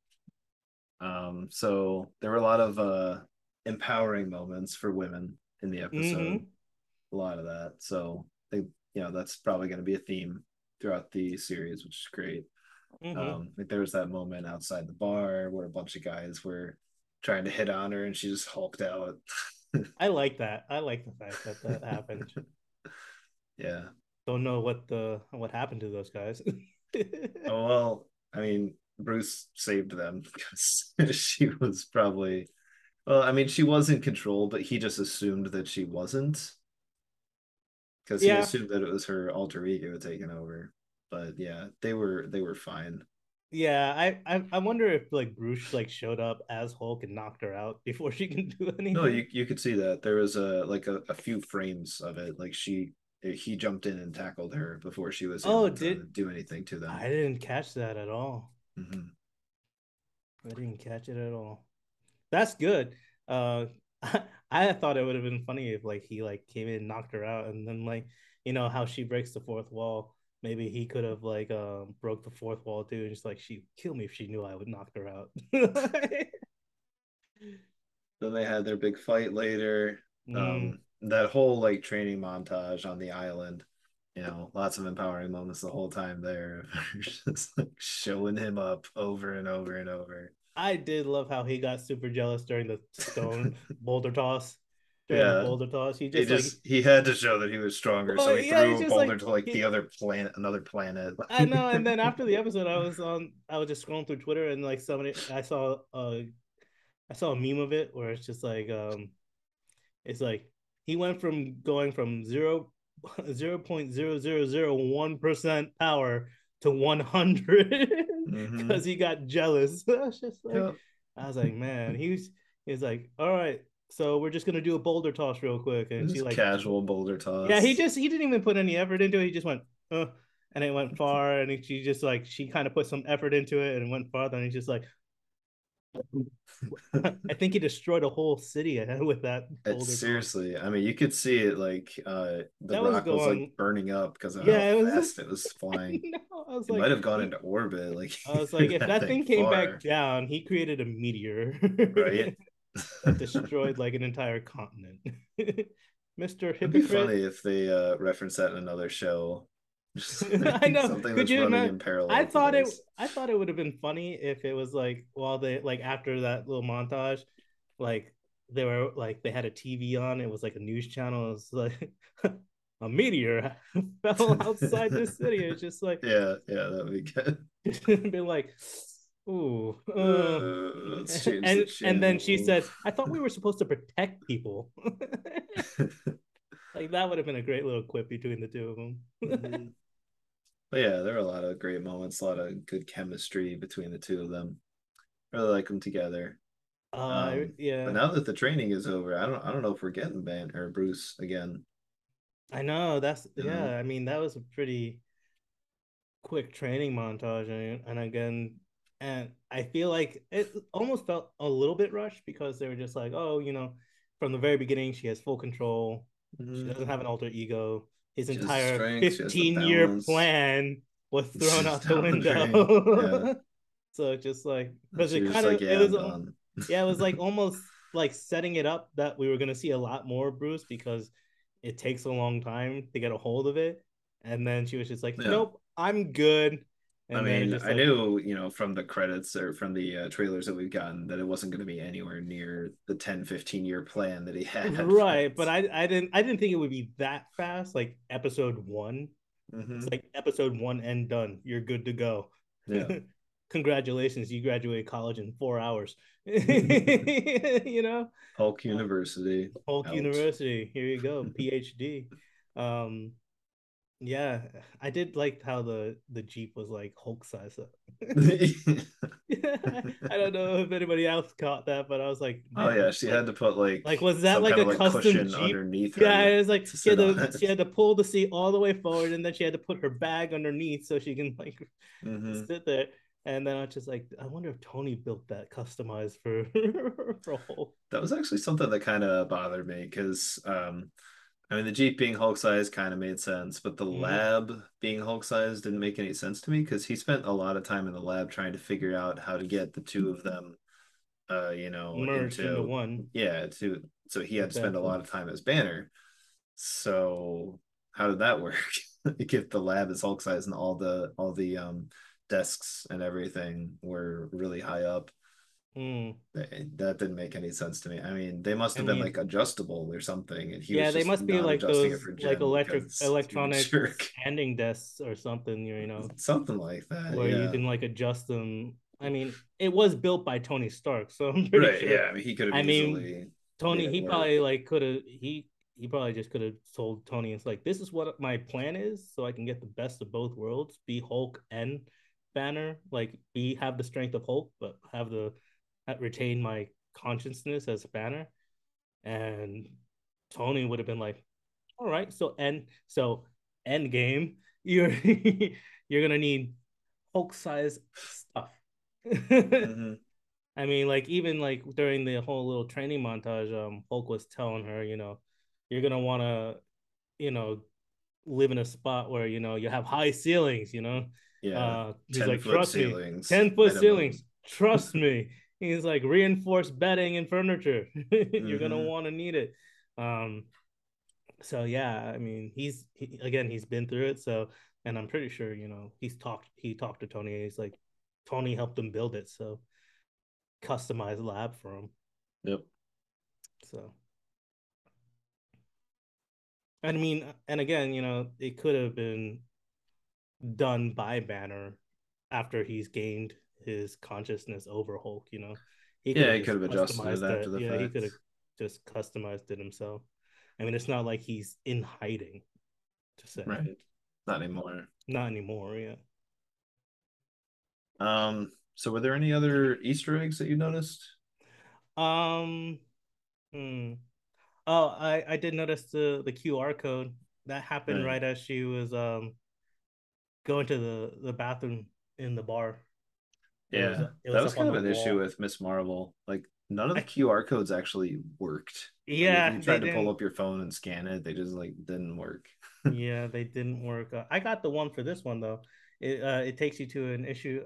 So there were a lot of empowering moments for women in the episode. Mm-hmm. A lot of that. So they, that's probably going to be a theme throughout the series, which is great. Mm-hmm. Like there was that moment outside the bar where a bunch of guys were trying to hit on her and she just hulked out. I like that. I like the fact that that happened. Yeah. Don't know what happened to those guys. Oh well, I mean, Bruce saved them because she was probably well, I mean, she was in control, but he just assumed that she wasn't because he Yeah, assumed that it was her alter ego taking over. But yeah, they were fine. yeah. I wonder if like Bruce like showed up as Hulk and knocked her out before she can do No, anything. you could see that there was a few frames of it. Like he jumped in and tackled her before she was Oh, able to do anything to them. I didn't catch that at all. Hmm. I didn't catch it at all. That's good. Uh, I thought it would have been funny if like he like came in and knocked her out, and then like how she breaks the fourth wall. Maybe he could have like broke the fourth wall too, and just like she'd kill me if she knew I would knock her out. Then they had their big fight later. Mm, That whole like training montage on the island, lots of empowering moments the whole time there. Just like showing him up over and over and over. I did love how he got super jealous during the stone boulder toss. during the Yeah. boulder toss. He had to show that he was stronger, so well, he yeah, he's threw a just boulder like to like the other planet, another planet. I know. And then after the episode, I was just scrolling through Twitter and like I saw a meme of it where it's just like it's like he went from going from 0.0001% power to 100 Hmm. because he got jealous. I was just like, Yep. I was like, man, he's like, all right, so we're just gonna do a boulder toss real quick, and she Just like, casual boulder yeah, toss. he didn't even put any effort into it. He just went, and it went far, and she just like she kind of put some effort into it and it went farther, and he's just like, I think he destroyed a whole city with that It's boulder toss. seriously, I mean, you could see it like the That was rock was like going, burning up because of how yeah, it was. fast it was I flying. know. It might have gone into orbit, like I he was like, threw if that that thing thing came far, back down, he created a meteor right? that destroyed like an entire continent. Mr. It'd be Hypocrite. funny if they reference that in another show. Just I know. something Could that's you running imagine? in parallel to this. I thought it would have been funny if it was like while they like after that little montage, like they were like they had a TV on. It was like a news channel. It was like a meteor fell outside the city. It's just like Yeah, yeah, that'd be good. been like, ooh, Let's change the and then she channel. said, I thought we were supposed to protect people. Like that would have been a great little quip between the two of them. Mhm. But yeah, there are a lot of great moments, a lot of good chemistry between the two of them. Really like them together. But Yeah, now that the training is over, I don't know if we're getting Ban or Bruce again. I know. That's You know? yeah. I mean, that was a pretty quick training montage, and again, and I feel like it almost felt a little bit rushed because they were just like, oh, from the very beginning, she has full control. She Hmm. doesn't have an alter ego. His She has the entire strength, she has the 15-year balance. plan was thrown She's out the down the drain. Yeah. window. So just like because She was just like, it yeah, was I'm done. yeah, it was like almost like setting it up that we were gonna see a lot more of Bruce because it takes a long time to get a hold of it. And then she was just like, Yeah. nope, I'm good. I And then it's mean, just I like, knew, from the credits or from the trailers that we've gotten that it wasn't going to be anywhere near the 10-15 year plan that he had. right. But I didn't think it would be that fast, like episode one. It's Hmm. like episode one and done. You're good to go. Yeah. Congratulations, you graduated college in 4 hours. you know, Hulk uh, University Polk out. University. Here you go, PhD. Um, yeah, I did like how the Jeep was like Hulk size. I don't know if anybody else caught that, but I was like, Oh man, yeah, she had to put like was that some like kind a of like custom cushion Jeep? underneath Yeah, her it was like to sit on it. she had to pull the seat all the way forward, and then she had to put her bag underneath so she can like Hmm. sit there. And then I was just like, I wonder if Tony built that customized for for Hulk. That was actually something that kind of bothered me because I mean the Jeep being Hulk size kind of made sense, but the Mm-hmm. lab being Hulk size didn't make any sense to me because he spent a lot of time in the lab trying to figure out how to get the two of them Merged into into one. so he had to spend a Exactly. lot of time as Banner. So how did that work? If the lab is Hulk size and all the desks and everything were really high up, Mm. that didn't make any sense to me. I mean, they must I have been mean, like adjustable or something, and he was yeah, they just must be not like adjusting it those for like Jen because he's a electronic jerk. standing desks or something, Something like that, where you yeah. can like adjust them. I mean, it was built by Tony Stark, so I'm pretty Right, sure. yeah. I mean, he could have I mean, easily made Tony, it he work. probably like could have he probably just could have told Tony, it's like this is what my plan is, so I can get the best of both worlds, be Hulk and Banner, like be have the strength of Hulk, but have the retain my consciousness as Banner. And Tony would have been like, all right, end game, you're you're gonna need Hulk size stuff. Hmm. I mean, like even like during the whole little training montage, Hulk was telling her, you're gonna wanna, you know, live in a spot where you have high ceilings. Yeah. He's ten like, foot trust me, ceilings 10-foot ceilings, minimum. trust me. He's like reinforced bedding and furniture. You're gonna Hmm. want to need it. Um, so yeah, I mean, again, he's been through it. So, and I'm pretty sure, he talked to Tony. He's like, Tony helped him build it, so customized lab for him. Yep. So I mean, and again, it could have been done by Banner after he's gained his consciousness over Hulk. He could Yeah, have he could just have adjusted it customized after it. the Yeah, he fact. could have just customized it himself. I mean, it's not like he's in hiding to say. Right. Not anymore. Not anymore. Yeah. So were there any other Easter eggs that you noticed? Um. Hmm. Oh, I did notice the QR code that happened Right. right as she was going to the bathroom in the bar. Yeah. It That was was up on kind the of an issue wall. with Miss Marvel. Like none of the I, QR codes actually worked. Like if yeah, you they tried to pull didn't. up your phone and scan it, they just like didn't work. Yeah, they didn't work. I got the one for this one though. It takes you to an issue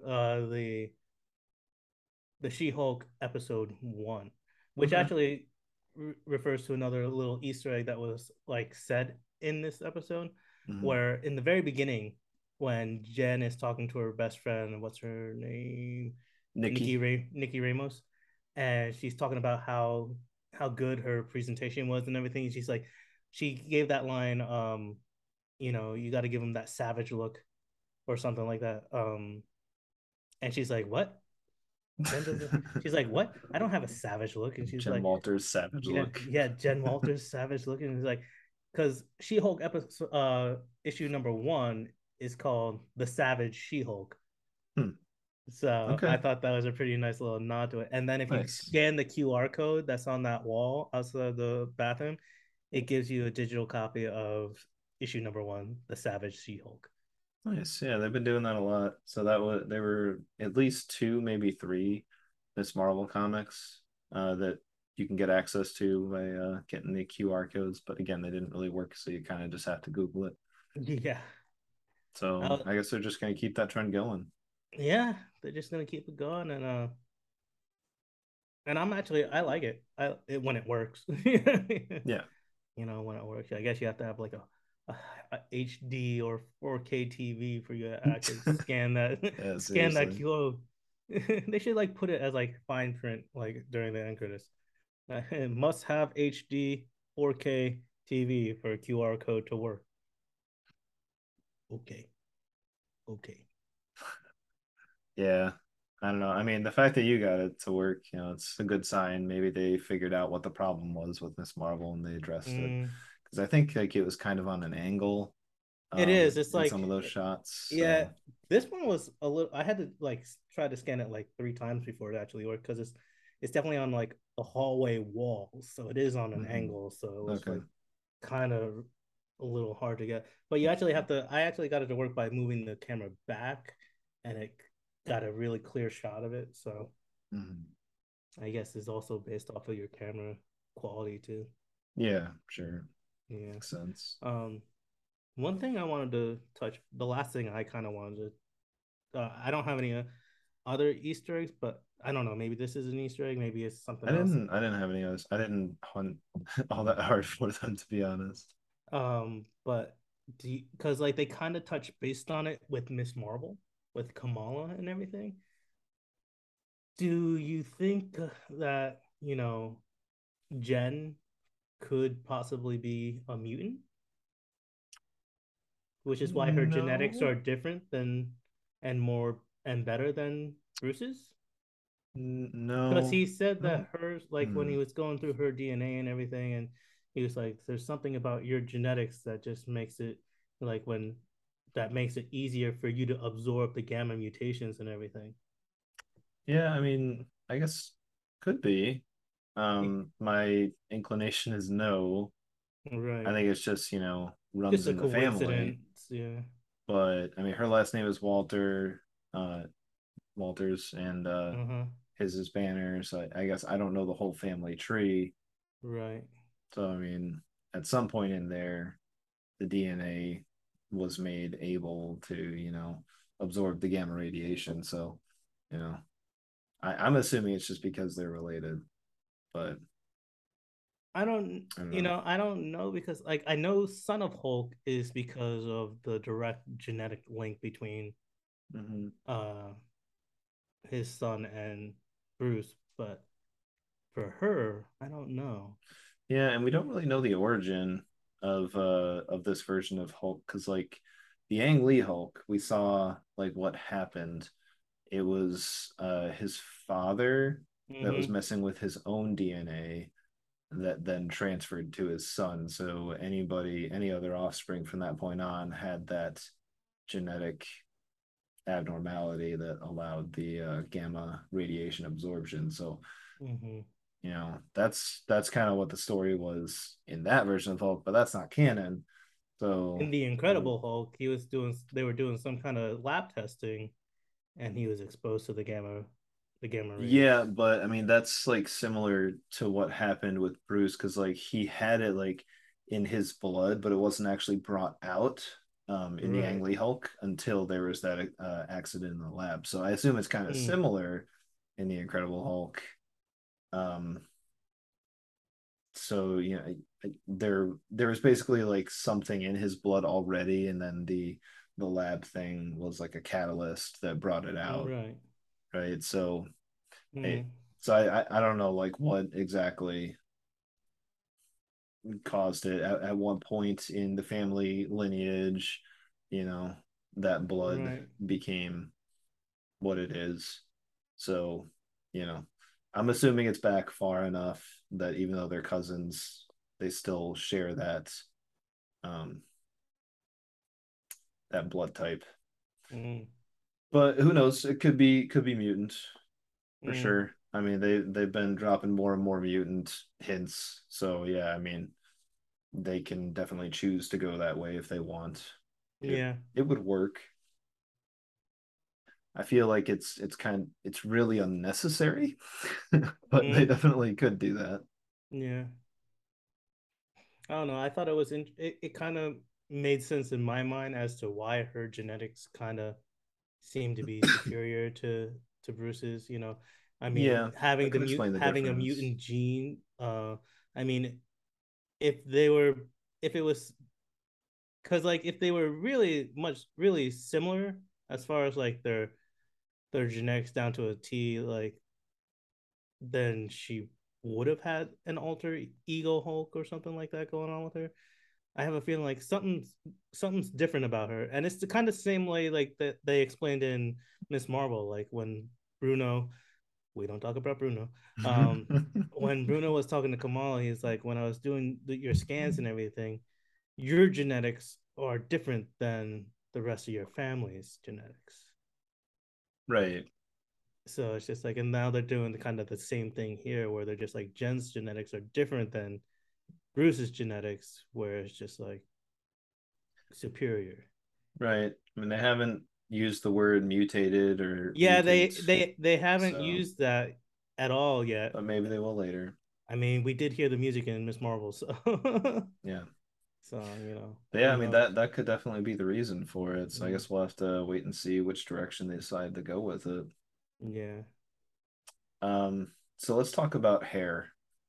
the She-Hulk episode 1, which Okay. actually refers to another little Easter egg that was like said in this episode, Hmm. where in the very beginning, when Jen is talking to her best friend, what's her name, Nikki. Nikki Ramos, and she's talking about how good her presentation was and everything. She's like, she gave that line, you got to give him that savage look or something like that. And she's like, what? Jen doesn't. She's like, "What? I don't have a savage look." And she's Jen like, Walters savage "Yeah, look. yeah." Jen Walters savage look, and he's like, because She-Hulk episode issue number 1 is called the Savage She-Hulk. Hmm. So I Okay. thought that was a pretty nice little nod to it. And then if you Nice. scan the QR code that's on that wall outside the bathroom, it gives you a digital copy of issue number 1, the Savage She-Hulk. Nice. Yeah, they've been doing that a lot. So that was there were at least two, maybe three Miss Marvel comics that you can get access to by getting the QR codes. But again, they didn't really work, so you kind of just have to Google it. Yeah. So Uh, I guess they're just gonna keep that trend going. yeah, they're just gonna keep it going, and I like when it works. Yeah. When it works. I guess you have to have like a HD or 4K TV for you to actually scan that Yeah, scan that seriously. QR. They should like put it as like fine print like during the end credits. Must have HD 4K TV for a QR code to work. Okay. Okay. Yeah. I don't know. I mean, the fact that you got it to work, it's a good sign. Maybe they figured out what the problem was with Miss Marvel and they addressed it. Mm, Because I think like it was kind of on an angle it is. It's in some like of those shots. yeah, So this one was a little. I had to like try to scan it like 3 times before it actually worked because it's definitely on like the hallway wall, so it is on an mhm. angle. So it was Okay. like kind of a little hard to get. But you actually have to. I actually got it to work by moving the camera back, and it got a really clear shot of it. So Mhm. I guess it's also based off of your camera quality too. Yeah, sure. Yeah. Makes sense. Um. One thing I wanted to touch. The last thing I kind of wanted to. I don't have any other Easter eggs, but I don't know. Maybe this is an Easter egg. Maybe it's something else. I didn't have any others. I didn't hunt all that hard for them to be honest. But because like they kind of touch based on it with Miss Marvel, with Kamala and everything. Do you think that Jen could possibly be a mutant, which is why her genetics are No. different than and more and better than Bruce's? Because No. he said I don't. that hers, like when Hmm. he was going through her DNA and everything, and he was like, "There's something about your genetics that just makes it like when that makes it easier for you to absorb the gamma mutations and everything." Yeah, I mean, I guess could be. My inclination is no. I Right. think it's just, runs Just a in the family. coincidence. Yeah. But I mean her last name is uh Walters, and Uh-huh. his is Banner. So I guess I don't know the whole family tree. Right. So I mean, at some point in there, the DNA was made able to, absorb the gamma radiation. So, you know, I'm assuming it's just because they're related, but I don't know. I don't know because like I know Son of Hulk is because of the direct genetic link between Hmm. uh his son and Bruce, but for her, I don't know. Yeah, and we don't really know the origin of this version of Hulk, because like the Ang Lee Hulk, we saw like what happened. It was his father that was Mm-hmm. messing with his own DNA that then transferred to his son. So any other offspring from that point on had that genetic abnormality that allowed the gamma radiation absorption. So Mm-hmm. that's kind of what the story was in that version of Hulk, but that's not canon. So In the Incredible Hulk, they were doing some kind of lab testing, and he was exposed to the gamma rays. yeah, but I mean that's like similar to what happened with Bruce because like he had it like in his blood, but it wasn't actually brought out in the Ang Right. Lee Hulk until there was that accident in the lab. So I assume it's kind of Mm. similar in the Incredible Hulk. Um, so there was basically like something in his blood already, and then the lab thing was like a catalyst that brought it out, Right. right? So it, Mm. so I don't know like what exactly caused it at one point in the family lineage, you know, that blood Right. became what it is. So, you know, I'm assuming it's back far enough that even though they're cousins, they still share um that blood type. Mm. But who knows? It could be mutant for Mm. sure. I mean, they've been dropping more and more mutant hints. So yeah, I mean, they can definitely choose to go that way if they want. It Yeah. it would work. I feel like it's really unnecessary, but they Mm. definitely could do that. Yeah. I don't know. I thought it kind of made sense in my mind as to why her genetics kind of seemed to be superior to Bruce's. I mean, Yeah, that could explain the having a difference. mutant gene. I mean, if they were, if it was, because like if they were really similar as far as like their genetics down to a T, like then she would have had an alter ego Hulk or something like that going on with her. I have a feeling like something's different about her, and it's the kind of same way like that they explained in Miss Marvel, like when Bruno. We don't talk about Bruno. Um, when Bruno was talking to Kamal, he's like, when I was doing your scans and everything, your genetics are different than the rest of your family's genetics. Right. So it's just like, and now they're doing the same thing here, where they're just like Jen's genetics are different than Bruce's genetics, where it's just like superior. Right. I mean, they haven't used the word mutated or Yeah, mutant, they haven't so used that at all yet. but maybe they will later. I mean, we did hear the music in Miss Marvel, so Yeah. so But yeah, who I mean knows? that could definitely be the reason for it. So I Mm, guess we'll have to wait and see which direction they decide to go with it. yeah. So let's talk about hair.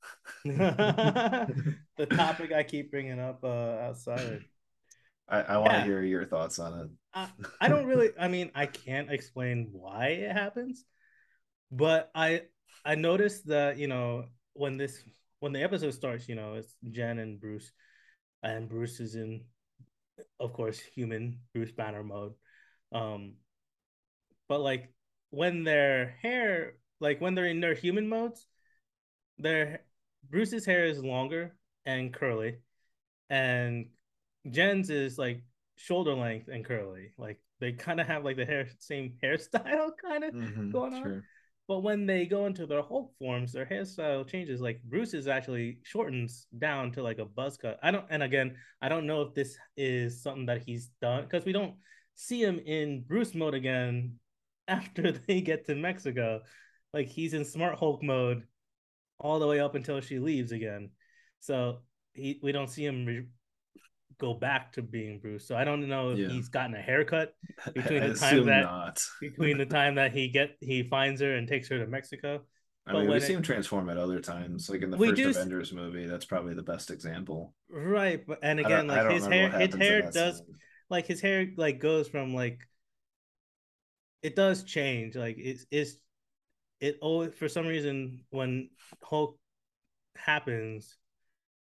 The topic I keep bringing up outside. I want to Yeah, hear your thoughts on I, I it. don't really. I mean, I can't explain why it happens, but I noticed that when the episode starts, it's Jen and Bruce is in, of course, human Bruce Banner mode. Um, but like when their hair, like when they're in their human modes, their Bruce's hair is longer and curly, and Jen's is like shoulder length and curly. Like they kind of have like the same hairstyle kind of going on. Sure. But when they go into their Hulk forms, their hairstyle changes. Like Bruce's actually shortens down to like a buzz cut. And again, I don't know if this is something that he's done because we don't see him in Bruce mode again after they get to Mexico. Like he's in Smart Hulk mode all the way up until she leaves again. So we don't see him go back to being Bruce. So I don't know if Yeah. he's gotten a haircut between I the time assume that not. he finds her and takes her to Mexico. I But mean, we when see it him transform at other times, like in the we first do Avengers movie. That's probably the best example. right, but and again, I like don't remember what his happens in hair that does scene. like his hair like goes from like it does change. Like it always for some reason when Hulk happens,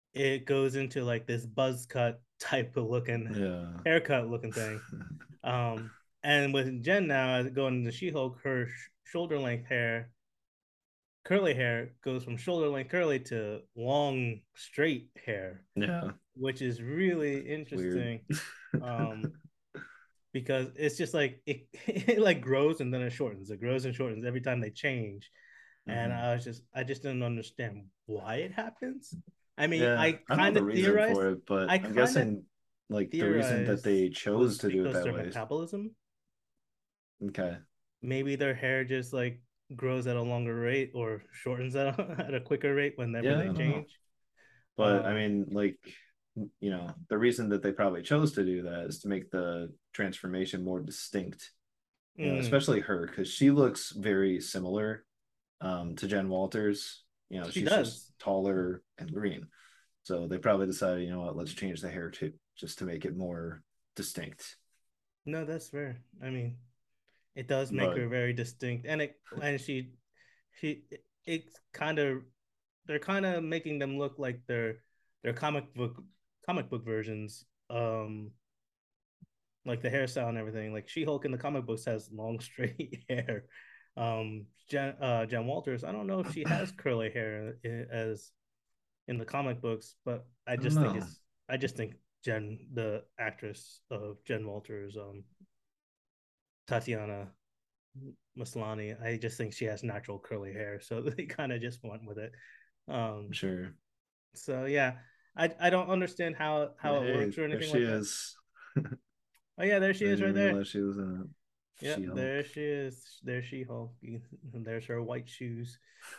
it goes into like this buzz cut type of looking Yeah. haircut looking thing. Um, and with Jen now going into She-Hulk, her shoulder length hair, curly hair goes from shoulder length curly to long straight hair, Yeah. which is really It's weird. interesting. Um, because it's just like it like grows and then it shortens. It grows and shortens every time they change. And Hmm. I just didn't understand why it happens. I mean, Yeah, I don't know the reason for it, but I I'm kind of guessing like the reason that theorized they chose was to do it because that their way. metabolism. Okay. Maybe their hair just like grows at a longer rate or shortens at at a quicker rate whenever Yeah, I they don't know. change. But I Um, mean, like, the reason that they probably chose to do that is to make the transformation more distinct, mm, especially her, because she looks very similar to Jen Walters. she She's just does. taller and green. So they probably decided, you know what, let's change the hair too, just to make it more distinct. No, that's fair. I mean, it does make But her very distinct, and she it's kind of they're kind of making them look like they're comic book versions. Like the hairstyle and everything. Like She Hulk in the comic books has long straight hair. Jen Walters, I don't know if she has curly hair as in the comic books, but I don't know. I just think Jen, the actress of Jen Walters, Tatiana Maslany, I just think she has natural curly hair, so they kind of just went with it. I'm Um, sure. so yeah, I don't understand how it Hey, works or there anything she like that. is. Oh yeah, there she I is didn't right even there. realize she was in a Yep, She-Hulk. there she is. There she Hulk. And there's her white shoes.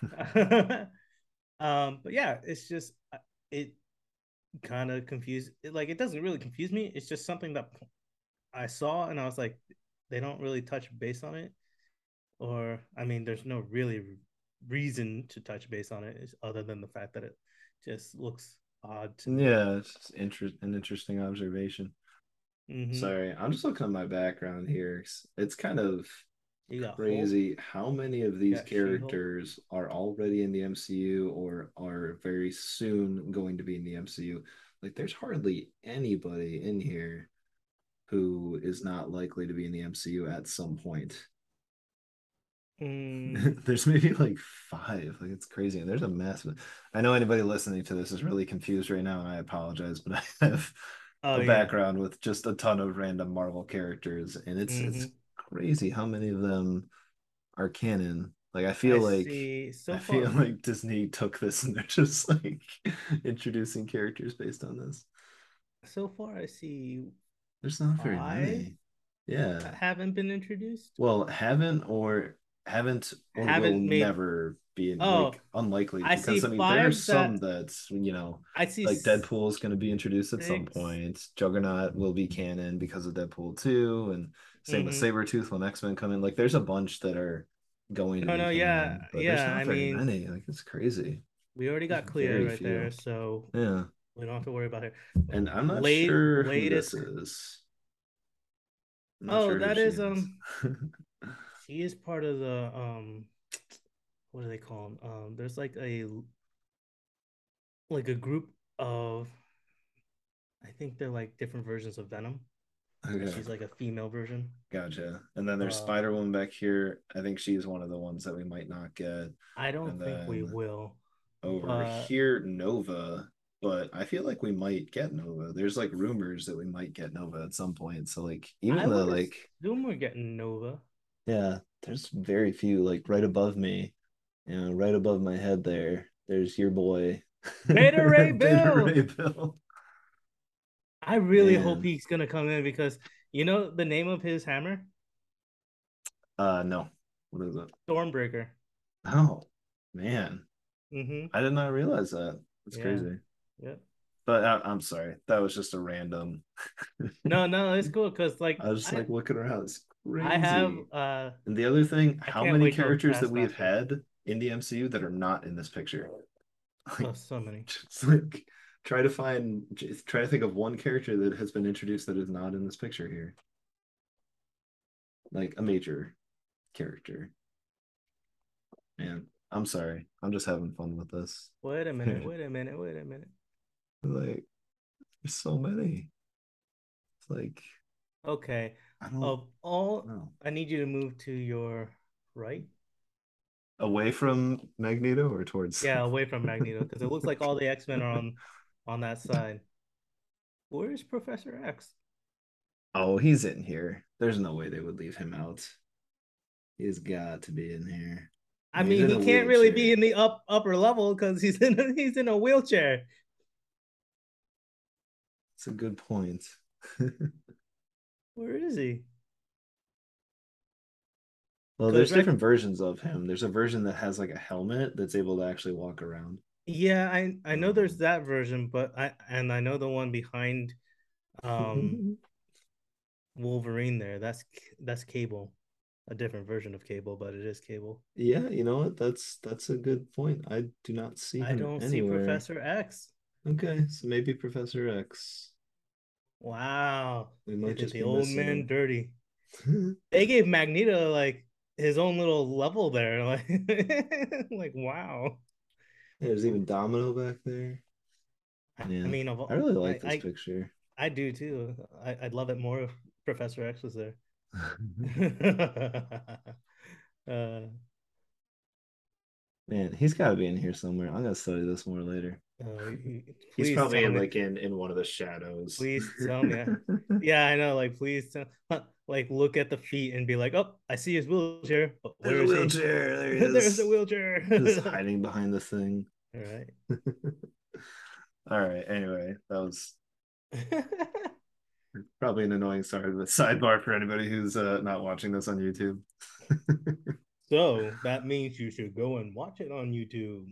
But yeah, it's just it kind of confused. Like it doesn't really confuse me. It's just something that I saw and I was like, they don't really touch base on it. Or I mean, there's no really reason to touch base on it other than the fact that it just looks odd to me. Yeah, it's an interesting observation. Mm-hmm. Sorry, I'm just looking at my background here. It's kind of You got Hulk. crazy how many of You these got She Hulk. characters are already in the MCU or are very soon going to be in the MCU. Like, there's hardly anybody in here who is not likely to be in the MCU at some point. Mm. There's maybe like five. Like, it's crazy. And there's a massive. I know anybody listening to this is really confused right now, and I apologize, but I have Oh a yeah. background with just a ton of random Marvel characters, and it's Mm-hmm. crazy how many of them are canon. Like, I see. I So feel far, like Disney took this and they're just like introducing characters based on this. I see There's not very five many. Yeah. that haven't been introduced. Well, haven't or will Haven't made. never be Oh, like unlikely I see because I mean there are five some that that's I see like Deadpool is going to be introduced at some six. point. Juggernaut will be canon because of Deadpool 2, and same with Mm-hmm. Sabretooth when X-Men come in. Like there's a bunch that are going to No, be no, yeah, canon, but there's yeah. not I very mean, many. Like it's crazy. we already There's got Clea very right there, few. so Yeah. we don't have to worry about her. And I'm not sure who this Latest. is. I'm not Oh, sure who that she is is. she is part of the what do they call them? There's like a group of I think they're like different versions of Venom, and Okay. she's like a female version. Gotcha. And then there's Uh, Spider Woman back here. I think she's one of the ones that we might not get. I don't And think we then will, over but here, Nova. But I feel like we might get Nova. There's like rumors that we might get Nova at some point. So like I even the would like assume we're getting Nova. yeah, there's very few like right above me, right above my head there. There's your boy, Beta Ray Beta Bill. Ray Bill. I really hope Man. he's gonna come in because you know the name of his hammer, No. What is it? Stormbreaker. Oh, man. Mm-hmm. I did not realize that. It's Yeah. crazy. Yep. But I'm sorry. That was just a random. No, no, it's cool because like I was just like looking around. It's I have crazy. And the other thing, I how can't many wait till characters that we've Taskmaster. had in the MCU that are not in this picture? Like, Oh, so many. just like try to think of one character that has been introduced that is not in this picture here. Like a major character. Man, I'm sorry. I'm just having fun with this. Wait a minute, wait a minute, wait a minute. Like, there's so many. It's like Okay. I don't Of all, know. I need you to move to your right. Away from Magneto or towards? Yeah, away from Magneto, because it looks like all the X-Men are on that side. Where's Professor X? Oh, he's in here. There's no way they would leave him out. He's got to be in here. I He's mean, in he a can't really be wheelchair. in the upper level because he's in a wheelchair. It's a good point. Where is he? Well, Because there's right, different versions of him. There's a version that has like a helmet that's able to actually walk around. yeah, I know there's Um, that version, but I know the one behind um Wolverine there. That's Cable, a different version of Cable, but it is Cable. yeah, you know what? That's a good point. I do not see I him don't see anywhere. Professor X. Okay, so maybe Professor X. Wow, We they might did just the be old missing man dirty. him. They gave Magneto like his own little level there, like like wow. There's even Domino back there. I Yeah, mean, I really I like this I picture. I do too. I'd love it more if Professor X was there. uh, Man, he's got to be in here somewhere. I'm gonna study this more later. He's please probably tell in me. like in one of the shadows. Please tell me. Yeah, I know. Like, please tell, like look at the feet and be like, oh, I see his wheelchair. But There's where a is he? wheelchair. There he There's the is. wheelchair. Just hiding behind the thing. All right. All right. Anyway, that was probably an annoying sidebar for anybody who's not watching this on YouTube. So that means you should go and watch it on YouTube.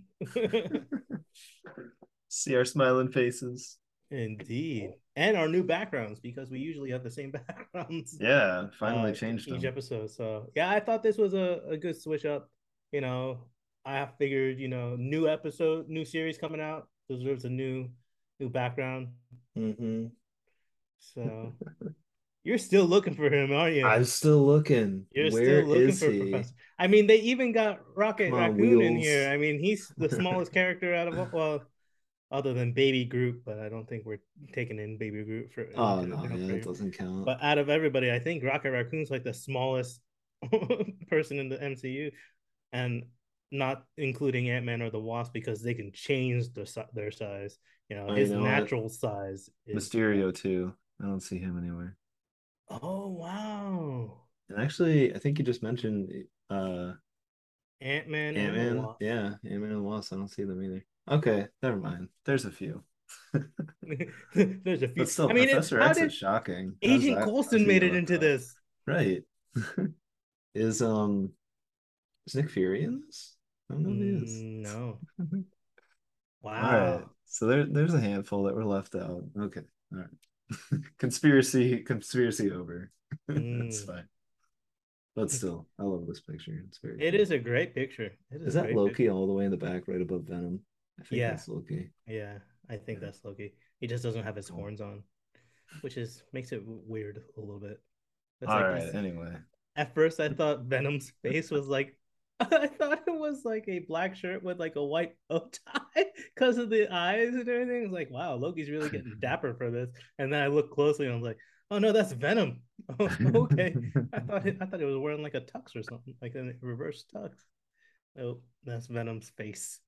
See our smiling faces. Indeed. And our new backgrounds because we usually have the same backgrounds Yeah, finally changed each them. episode. So yeah, I thought this was a good switch up. You know, I figured, new episode, new series coming out deserves a new background. Hmm. So you're still looking for him, aren't you? I'm still looking. You're Where still looking is for he? Professor. I mean, they even got Come Rocket on, Raccoon in here. wheels. I mean, he's the smallest character out of well, other than Baby Groot, but I don't think we're taking in Baby Groot for Oh into no, account yeah, for it you. doesn't count. But out of everybody, I think Rocket Raccoon's like the smallest person in the MCU, and not including Ant Man or the Wasp because they can change their size. Oh, you His know what? natural size is. Mysterio too. I don't see him anywhere. Oh wow, And actually, I think you just mentioned Ant Man and the Ant-Man. Wasp. Yeah, Ant-Man and Wasp. I don't see them either. Okay, never mind. There's a few. There's a But few. still, I mean, Professor how X did is shocking. Agent How does Coulson he made get it left into out? this? Right. Is is Nick Fury in this? I don't know if he is. No. All right. Wow. So there's a handful that were left out. Okay. All right. Conspiracy over. That's Mm. fine. But still, I love this picture. It's very It cool. is a great picture. It is Is a that great Loki picture. all the way in the back, right above Venom? I think Yeah. that's Loki. Yeah. I think Yeah, that's Loki. He just doesn't have his cool. horns on, which is makes it weird a little bit. That's All like right. Anyway. at first I thought Venom's face was like I thought it was like a black shirt with like a white bow tie because of the eyes and everything. It's like, wow, Loki's really getting dapper for this. And then I looked closely and I was like, oh no, that's Venom. Oh, okay. I thought it was wearing like a tux or something, like a reverse tux. Oh, that's Venom's face.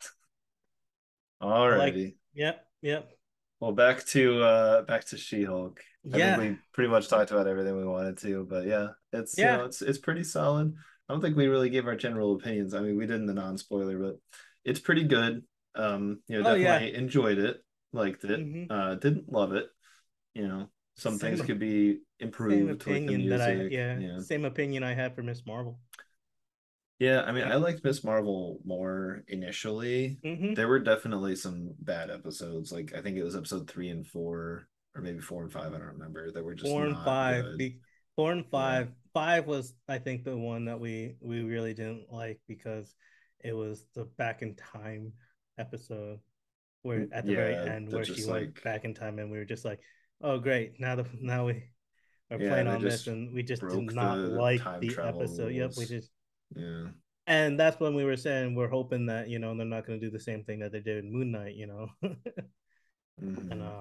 All I like, righty. yep, yep. Well, back to She-Hulk. I think Yeah, we pretty much talked about everything we wanted to, but yeah, it's yeah. it's pretty solid. I don't think we really gave our general opinions. I mean, we did in the non-spoiler, but it's pretty good. Oh yeah. Definitely enjoyed it, liked it. Mm-hmm. Didn't love it. Some things Same could be same improved, like the opinion that I music. yeah, Yeah. same opinion I had for Miss Marvel. Yeah, I mean, I Like, liked Miss Marvel more initially. mm-hmm. There were definitely some bad episodes. Like I think it was episode 3 and 4, or maybe 4 and 5. I don't remember. That were just Four and not five. good. Four and Yeah. five. Five was, I think, the one that we really didn't like because it was the back in time episode where at the very Yeah, end that where she just went like back in time and we were just like, oh great, now we are yeah, playing they on this just and we just did broke not the like time the travel episode. Yep, we rules. just Yeah. and that's when we were saying we're hoping that they're not going to do the same thing that they did in Moon Knight. and Mm-hmm.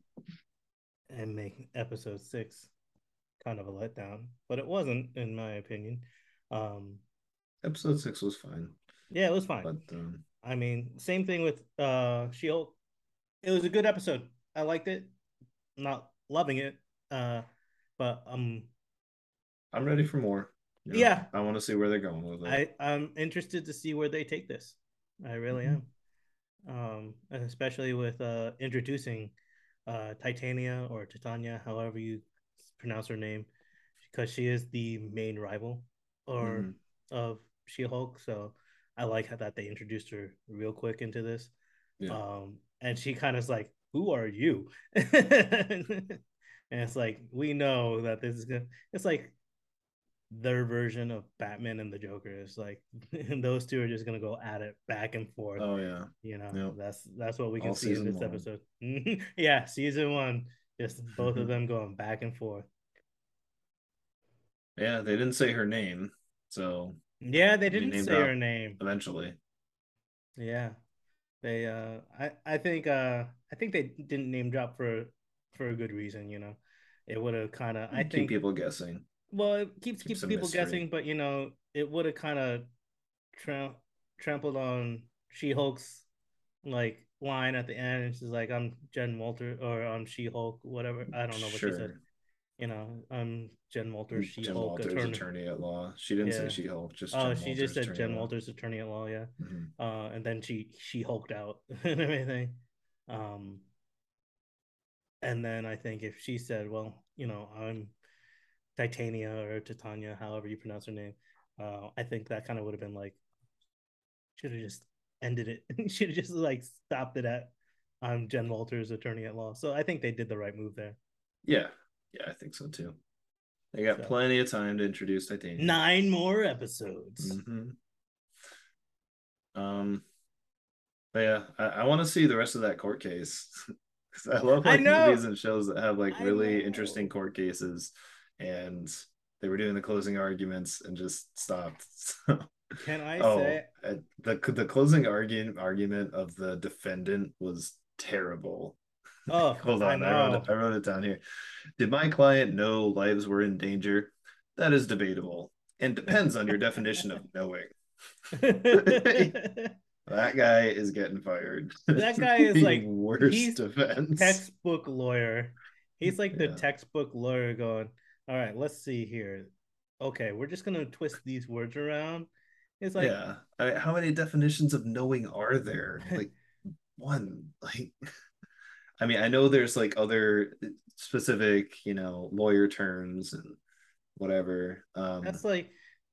make episode 6 kind of a letdown, but it wasn't, in my opinion. Um, Episode 6 was fine, yeah, it was fine. but I mean, same thing with She-Hulk. It was a good episode. I liked it. Not loving it, but I'm ready for more. yeah, I want to see where they're going with it. I'm interested to see where they take this. I really Mm-hmm. am. Especially with introducing Titania or Titania, however you pronounce her name, because she is the main rival or Mm-hmm. of She-Hulk. So I like how that they introduced her real quick into this. Yeah. And she kind of is like, "Who are you?" And it's like we know that this is gonna. It's like their version of Batman and the Joker. It's like those two are just gonna go at it back and forth. Oh yeah. You know, Yep. that's what we can All see in season this long. episode. Yeah, season 1, just both of them going back and forth. Yeah, they didn't say her name, so Yeah, they we didn't name say her drop name. eventually. Yeah, they I think they didn't name drop for a good reason. You know, it would have kind of I Keep think people guessing. well it keeps Keeps a people mystery. guessing, but you know it would have kind of tra- trampled on She-Hulk's like line at the end. She's like, "I'm Jen Walter," or "I'm She-Hulk," whatever. I don't know what she said. Sure. You know, I'm Jen Walter, Jen She-Hulk Walters, attorney. attorney at law. She didn't say Yeah. She-Hulk, just Oh, Jen she just Walters, said attorney at Jen law. Walters, attorney at law. Yeah. Mm-hmm. And then she hulked out and everything. Um, and then I think if she said, "Well, you know, I'm Titania or Titania, however you pronounce her name," I think that kind of would have been like should have just ended it. Should have just like stopped it at I'm Jen Walters, attorney at law. So I think they did the right move there. Yeah. Yeah, I think so too. They got So plenty of time to introduce Titania. 9 more episodes. Mm-hmm. Um, but yeah, I want to see the rest of that court case. I love I like know. movies and shows that have like I really interesting know. court cases, and they were doing the closing arguments and just stopped. So, Can I oh, say the closing argument of the defendant was terrible. oh, Hold I on, I know. wrote it down here. Did my client know lives were in danger? That is debatable and depends on your definition of knowing. That That guy is getting fired. guy is The like worst he's defense. textbook lawyer. He's like the Yeah. textbook lawyer going, all right, let's see here. Okay, we're just gonna twist these words around. It's like Yeah. How many definitions of knowing are there? Like one. Like I know there's like other specific, lawyer terms and whatever. that's like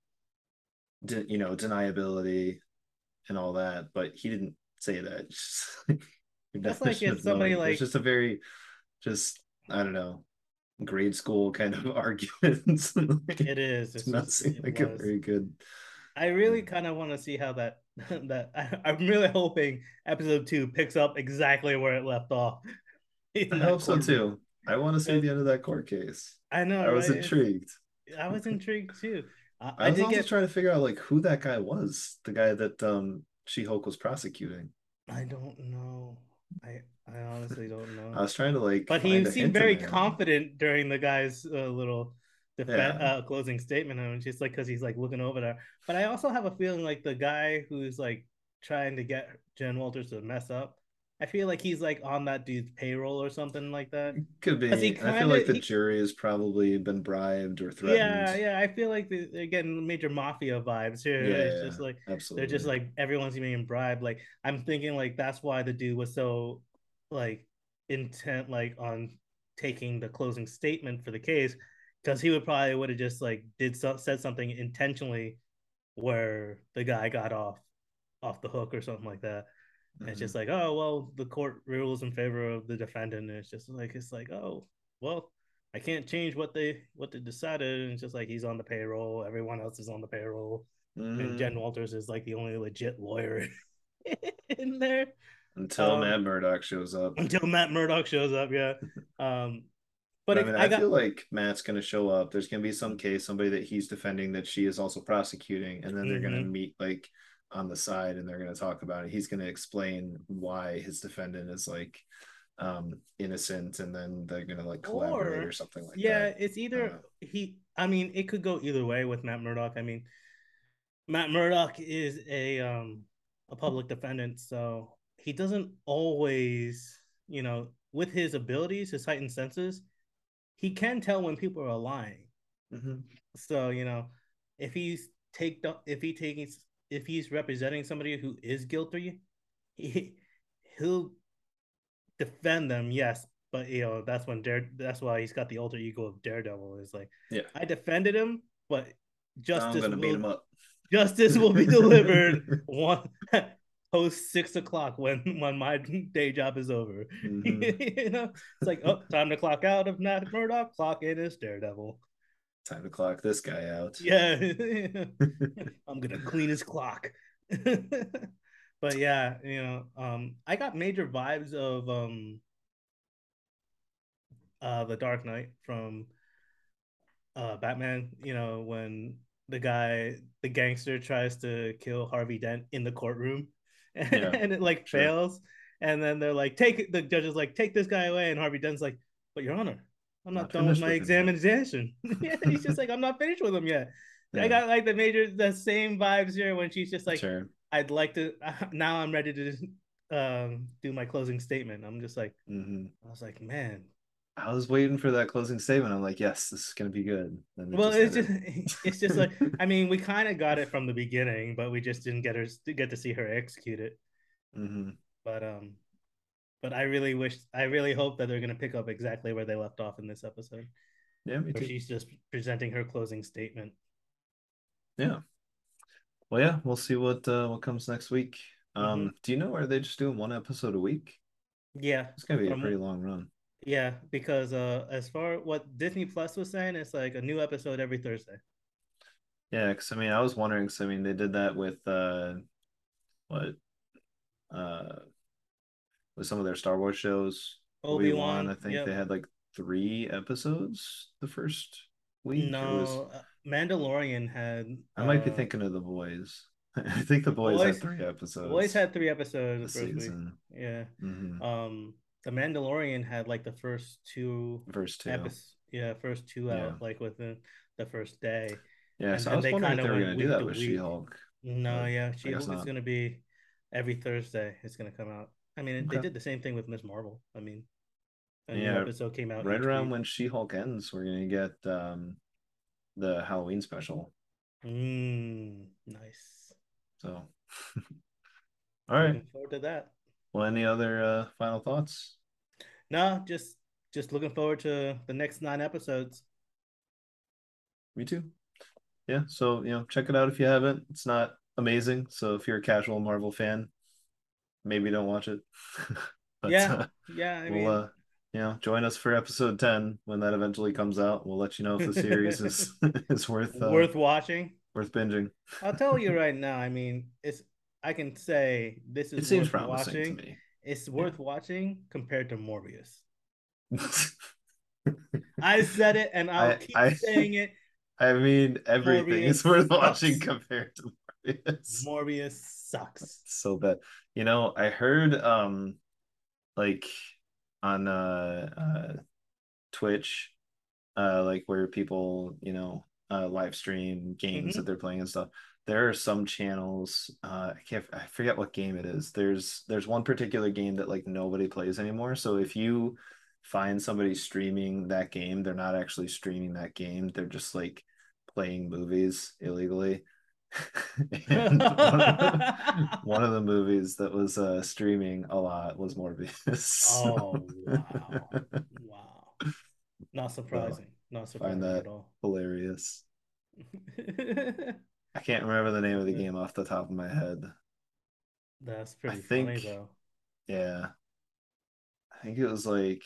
Deniability and all that, but he didn't say that. Just, your that's like definition if of somebody knowing. There's like just a very just I don't know, grade school kind of arguments. Like, it is. does It's not just seem it like a was. very good. I really kind of want to see how that I'm really hoping episode 2 picks up exactly where it left off I in that hope so courtroom. too. I want to see the end of that court case. I know, I was right? intrigued. I was intrigued too. I I was did also get. trying to figure out like who that guy was, the guy that She-Hulk was prosecuting. I don't know. I honestly don't know. I was trying to like But he find a seemed hint in very there. confident during the guy's little Yeah, closing statement, and just like because he's like looking over there. But I also have a feeling like the guy who's like trying to get Jen Walters to mess up. I feel like he's like on that dude's payroll or something like that. could Because he be. I feel kind of like the he jury has probably been bribed or threatened. yeah, I feel like they're getting major mafia vibes here. Yeah, It's yeah, just like they're just absolutely. like everyone's being bribed. Like I'm thinking like that's why the dude was so like intent like on taking the closing statement for the case because he would have just like said something intentionally where the guy got off the hook or something like that. And it's Mhm. just like, oh well, the court rules in favor of the defendant. And it's like, oh well, I can't change what they decided. And it's just like he's on the payroll, everyone else is on the payroll, and Mhm. Jen Walters is like the only legit lawyer in there. Until Um, Matt Murdock shows up. until Matt Murdock shows up, yeah. Um, but But it, I I got feel like Matt's going to show up. There's going to be some case, somebody that he's defending that she is also prosecuting, and then they're going to mm-hmm. meet like on the side and they're going to talk about it. He's going to explain why his defendant is like innocent, and then they're gonna like collaborate or Or something like that. yeah, it's either he. I mean, it could go either way with Matt Murdock. I mean, Matt Murdock is a public defendant, so he doesn't always, with his abilities, his heightened senses, he can tell when people are lying. Mm-hmm. So, if he's take if he takes if he's representing somebody who is guilty, he he'll defend them, yes, but that's why he's got the alter ego of Daredevil. Is like, Yeah, I defended him, but I'm justice gonna beat will him up. justice will be delivered one post 6 o'clock when my day job is over. Mm-hmm. It's like, oh, time to clock out of Matt Murdock, clock in as Daredevil. Time to clock this guy out. Yeah, I'm gonna clean his clock. But yeah, I got major vibes of the Dark Knight from Batman, when the gangster tries to kill Harvey Dent in the courtroom Yeah, and it like sure. fails. And then the judge is like, take this guy away. And Harvey Dent's like, but Your Honor, I'm not Not done with finished my with him yet. examination. Yeah, he's just like, I'm not finished with him yet. I Yeah, got like the same vibes here when she's just like, sure. I'd like to, now I'm ready to do my closing statement. I'm just like, Mm-hmm. I was like, man, I was waiting for that closing statement. I'm like, yes, this is gonna be good. Then it well, just it's ended. just it's just like, I mean, we kind of got it from the beginning, but we just didn't get to see her execute it. Mm-hmm. But I really hope that they're gonna pick up exactly where they left off in this episode, Yeah, me where too. she's just presenting her closing statement. Yeah. Well, yeah, we'll see what comes next week. Hmm. Do you know, are they just doing one episode a week? Yeah, It's gonna be a from pretty long run. yeah, because as far what Disney Plus was saying, it's like a new episode every Thursday. Yeah, because I mean, I was wondering. Because I mean, they did that with what uh with some of their Star Wars shows. Obi-Wan, I Obi-Wan, think they yep. had like 3 episodes the first week. It was. No, Mandalorian had I might be thinking of The Boys. I think The Boys had boys three Boys episodes had 3 episodes a the first week. season. Yeah. Mm-hmm. The Mandalorian had like the first two First two. episodes, yeah, first two Yeah. out like within the first day. Yeah. And So I then was they wondering kind if they of were went gonna do week that to with week. She-Hulk, No, but yeah, I guess She-Hulk is not. gonna be every Thursday. It's gonna come out. I mean, they Okay. did the same thing with Miss Marvel. I mean, a new Yeah. episode came out Right each around week. when She-Hulk ends, we're gonna get the Halloween special. Nice. So, all right. Looking forward to that. Well, any other final thoughts? No, just looking forward to the next 9 episodes. Me too. Yeah. So, check it out if you haven't. It's not amazing. So if you're a casual Marvel fan, maybe don't watch it. But Yeah, yeah. I we'll mean, join us for episode 10 when that eventually comes out. We'll let you know if the series is is worth watching. worth binging. I'll tell you right now. I mean, I can say this It is seems worth promising to watching. me. It's Yeah. worth watching compared to Morbius. I said it, and I'll I keep I saying it. I mean everything is Morbius worth watching sucks. compared to Morbius. Morbius sucks. It's so bad. I heard like on Twitch, like where people, live stream games that Hmm. they're playing and stuff. There are some channels, I forget what game it is. There's one particular game that like nobody plays anymore. So if you find somebody streaming that game, they're not actually streaming that game. They're just like playing movies illegally. And one of the movies that was streaming a lot was Morbius. Oh wow, wow! Not So surprising. Not find surprising that at all. hilarious. I can't remember the name of the game off the top of my head. That's I pretty funny think, though. yeah, I think it was like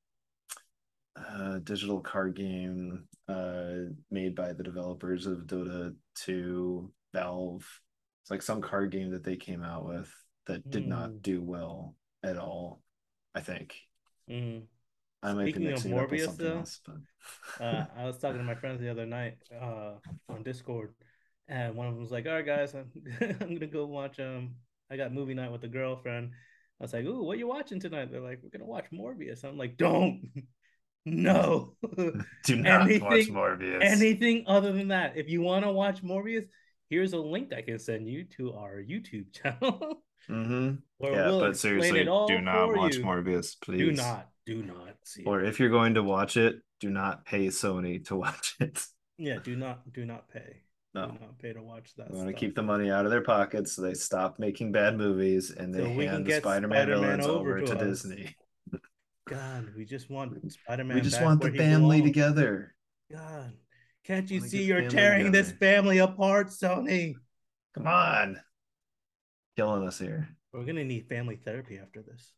a digital card game made by the developers of Dota 2, Valve. It's like some card game that they came out with that did not Mm, do well at all, I think. mm. I might be Speaking of mixing it up with Morbius, something though, else, but I was talking to my friends the other night on Discord, and one of them was like, "All right, guys, I'm, I'm gonna go watch. I got movie night with a girlfriend. I was like, "Ooh, what you watching tonight?" They're like, "We're gonna watch Morbius." I'm like, "Don't, no, Do not watch anything, Morbius. anything other than that. If you want to watch Morbius, here's a link I can send you to our YouTube channel Mm-hmm. where Yeah, we'll but explain it seriously, do all not for watch you. Morbius, please. Do not see Or it. if you're going to watch it, do not pay Sony to watch it. Yeah, do not pay. Do No. not pay to watch We that want to stuff. keep the money out of their pockets so they stop making bad movies and they So we can hand the get Spider-Man Spider-Man villains over over to to us. Disney. God, we just want We Spider-Man just back want where the he family belongs. together. God, can't We you want to see get the you're family tearing this together. family apart, Sony? Come on. Killing us here. We're gonna need family therapy after this.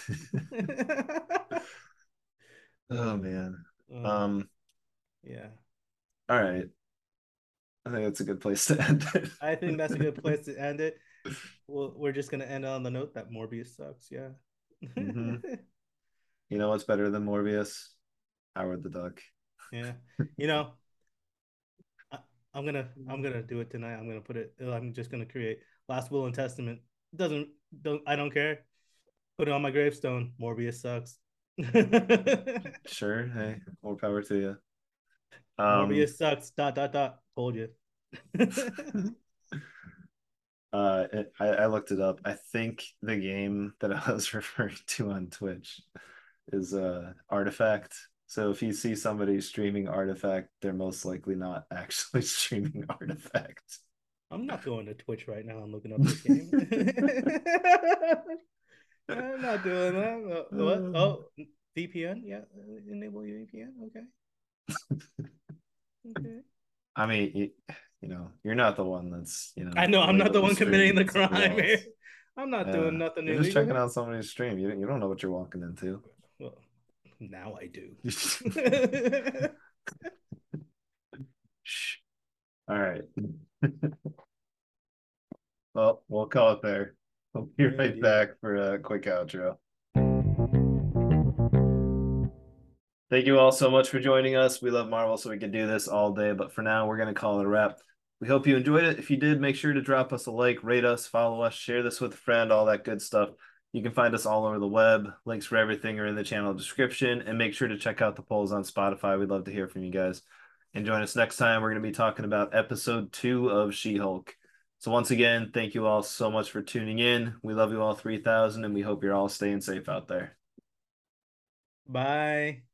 Oh man. Uh, Um, yeah, all right. I think that's a good place to end it. I think that's a good place to end it. Well, we're just gonna end on the note that Morbius sucks. Yeah. Mm-hmm. You know what's better than Morbius? Howard the Duck. Yeah. You know, I, I'm gonna do it tonight. I'm gonna put it. I'm just gonna create Last Will and Testament. Doesn't don't I don't care. Put it on my gravestone. Morbius sucks. Sure. Hey, more power to you. Morbius sucks. Dot dot dot. Told you. I looked it up. I think the game that I was referring to on Twitch is Artifact. So if you see somebody streaming Artifact, they're most likely not actually streaming Artifact. I'm not going to Twitch right now and looking up this game. I'm not doing that. What? Oh, VPN? Yeah, enable your VPN. Okay. Okay. I mean, you're not the one that's, I know I'm not the illegally one committing the streaming somebody crime here. else. I'm not doing Yeah, nothing you're just illegal checking here. out somebody's stream. You don't know what you're walking into. Well, now I do. Shh. All right. Well, we'll call it there. We'll be right Indeed. back for a quick outro. Thank you all so much for joining us. We love Marvel, so we could do this all day, but for now, we're going to call it a wrap. We hope you enjoyed it. If you did, make sure to drop us a like, rate us, follow us, share this with a friend, all that good stuff. You can find us all over the web. Links for everything are in the channel description, and make sure to check out the polls on Spotify. We'd love to hear from you guys. And join us next time. We're going to be talking about episode 2 of She-Hulk. So once again, thank you all so much for tuning in. We love you all 3,000, and we hope you're all staying safe out there. Bye.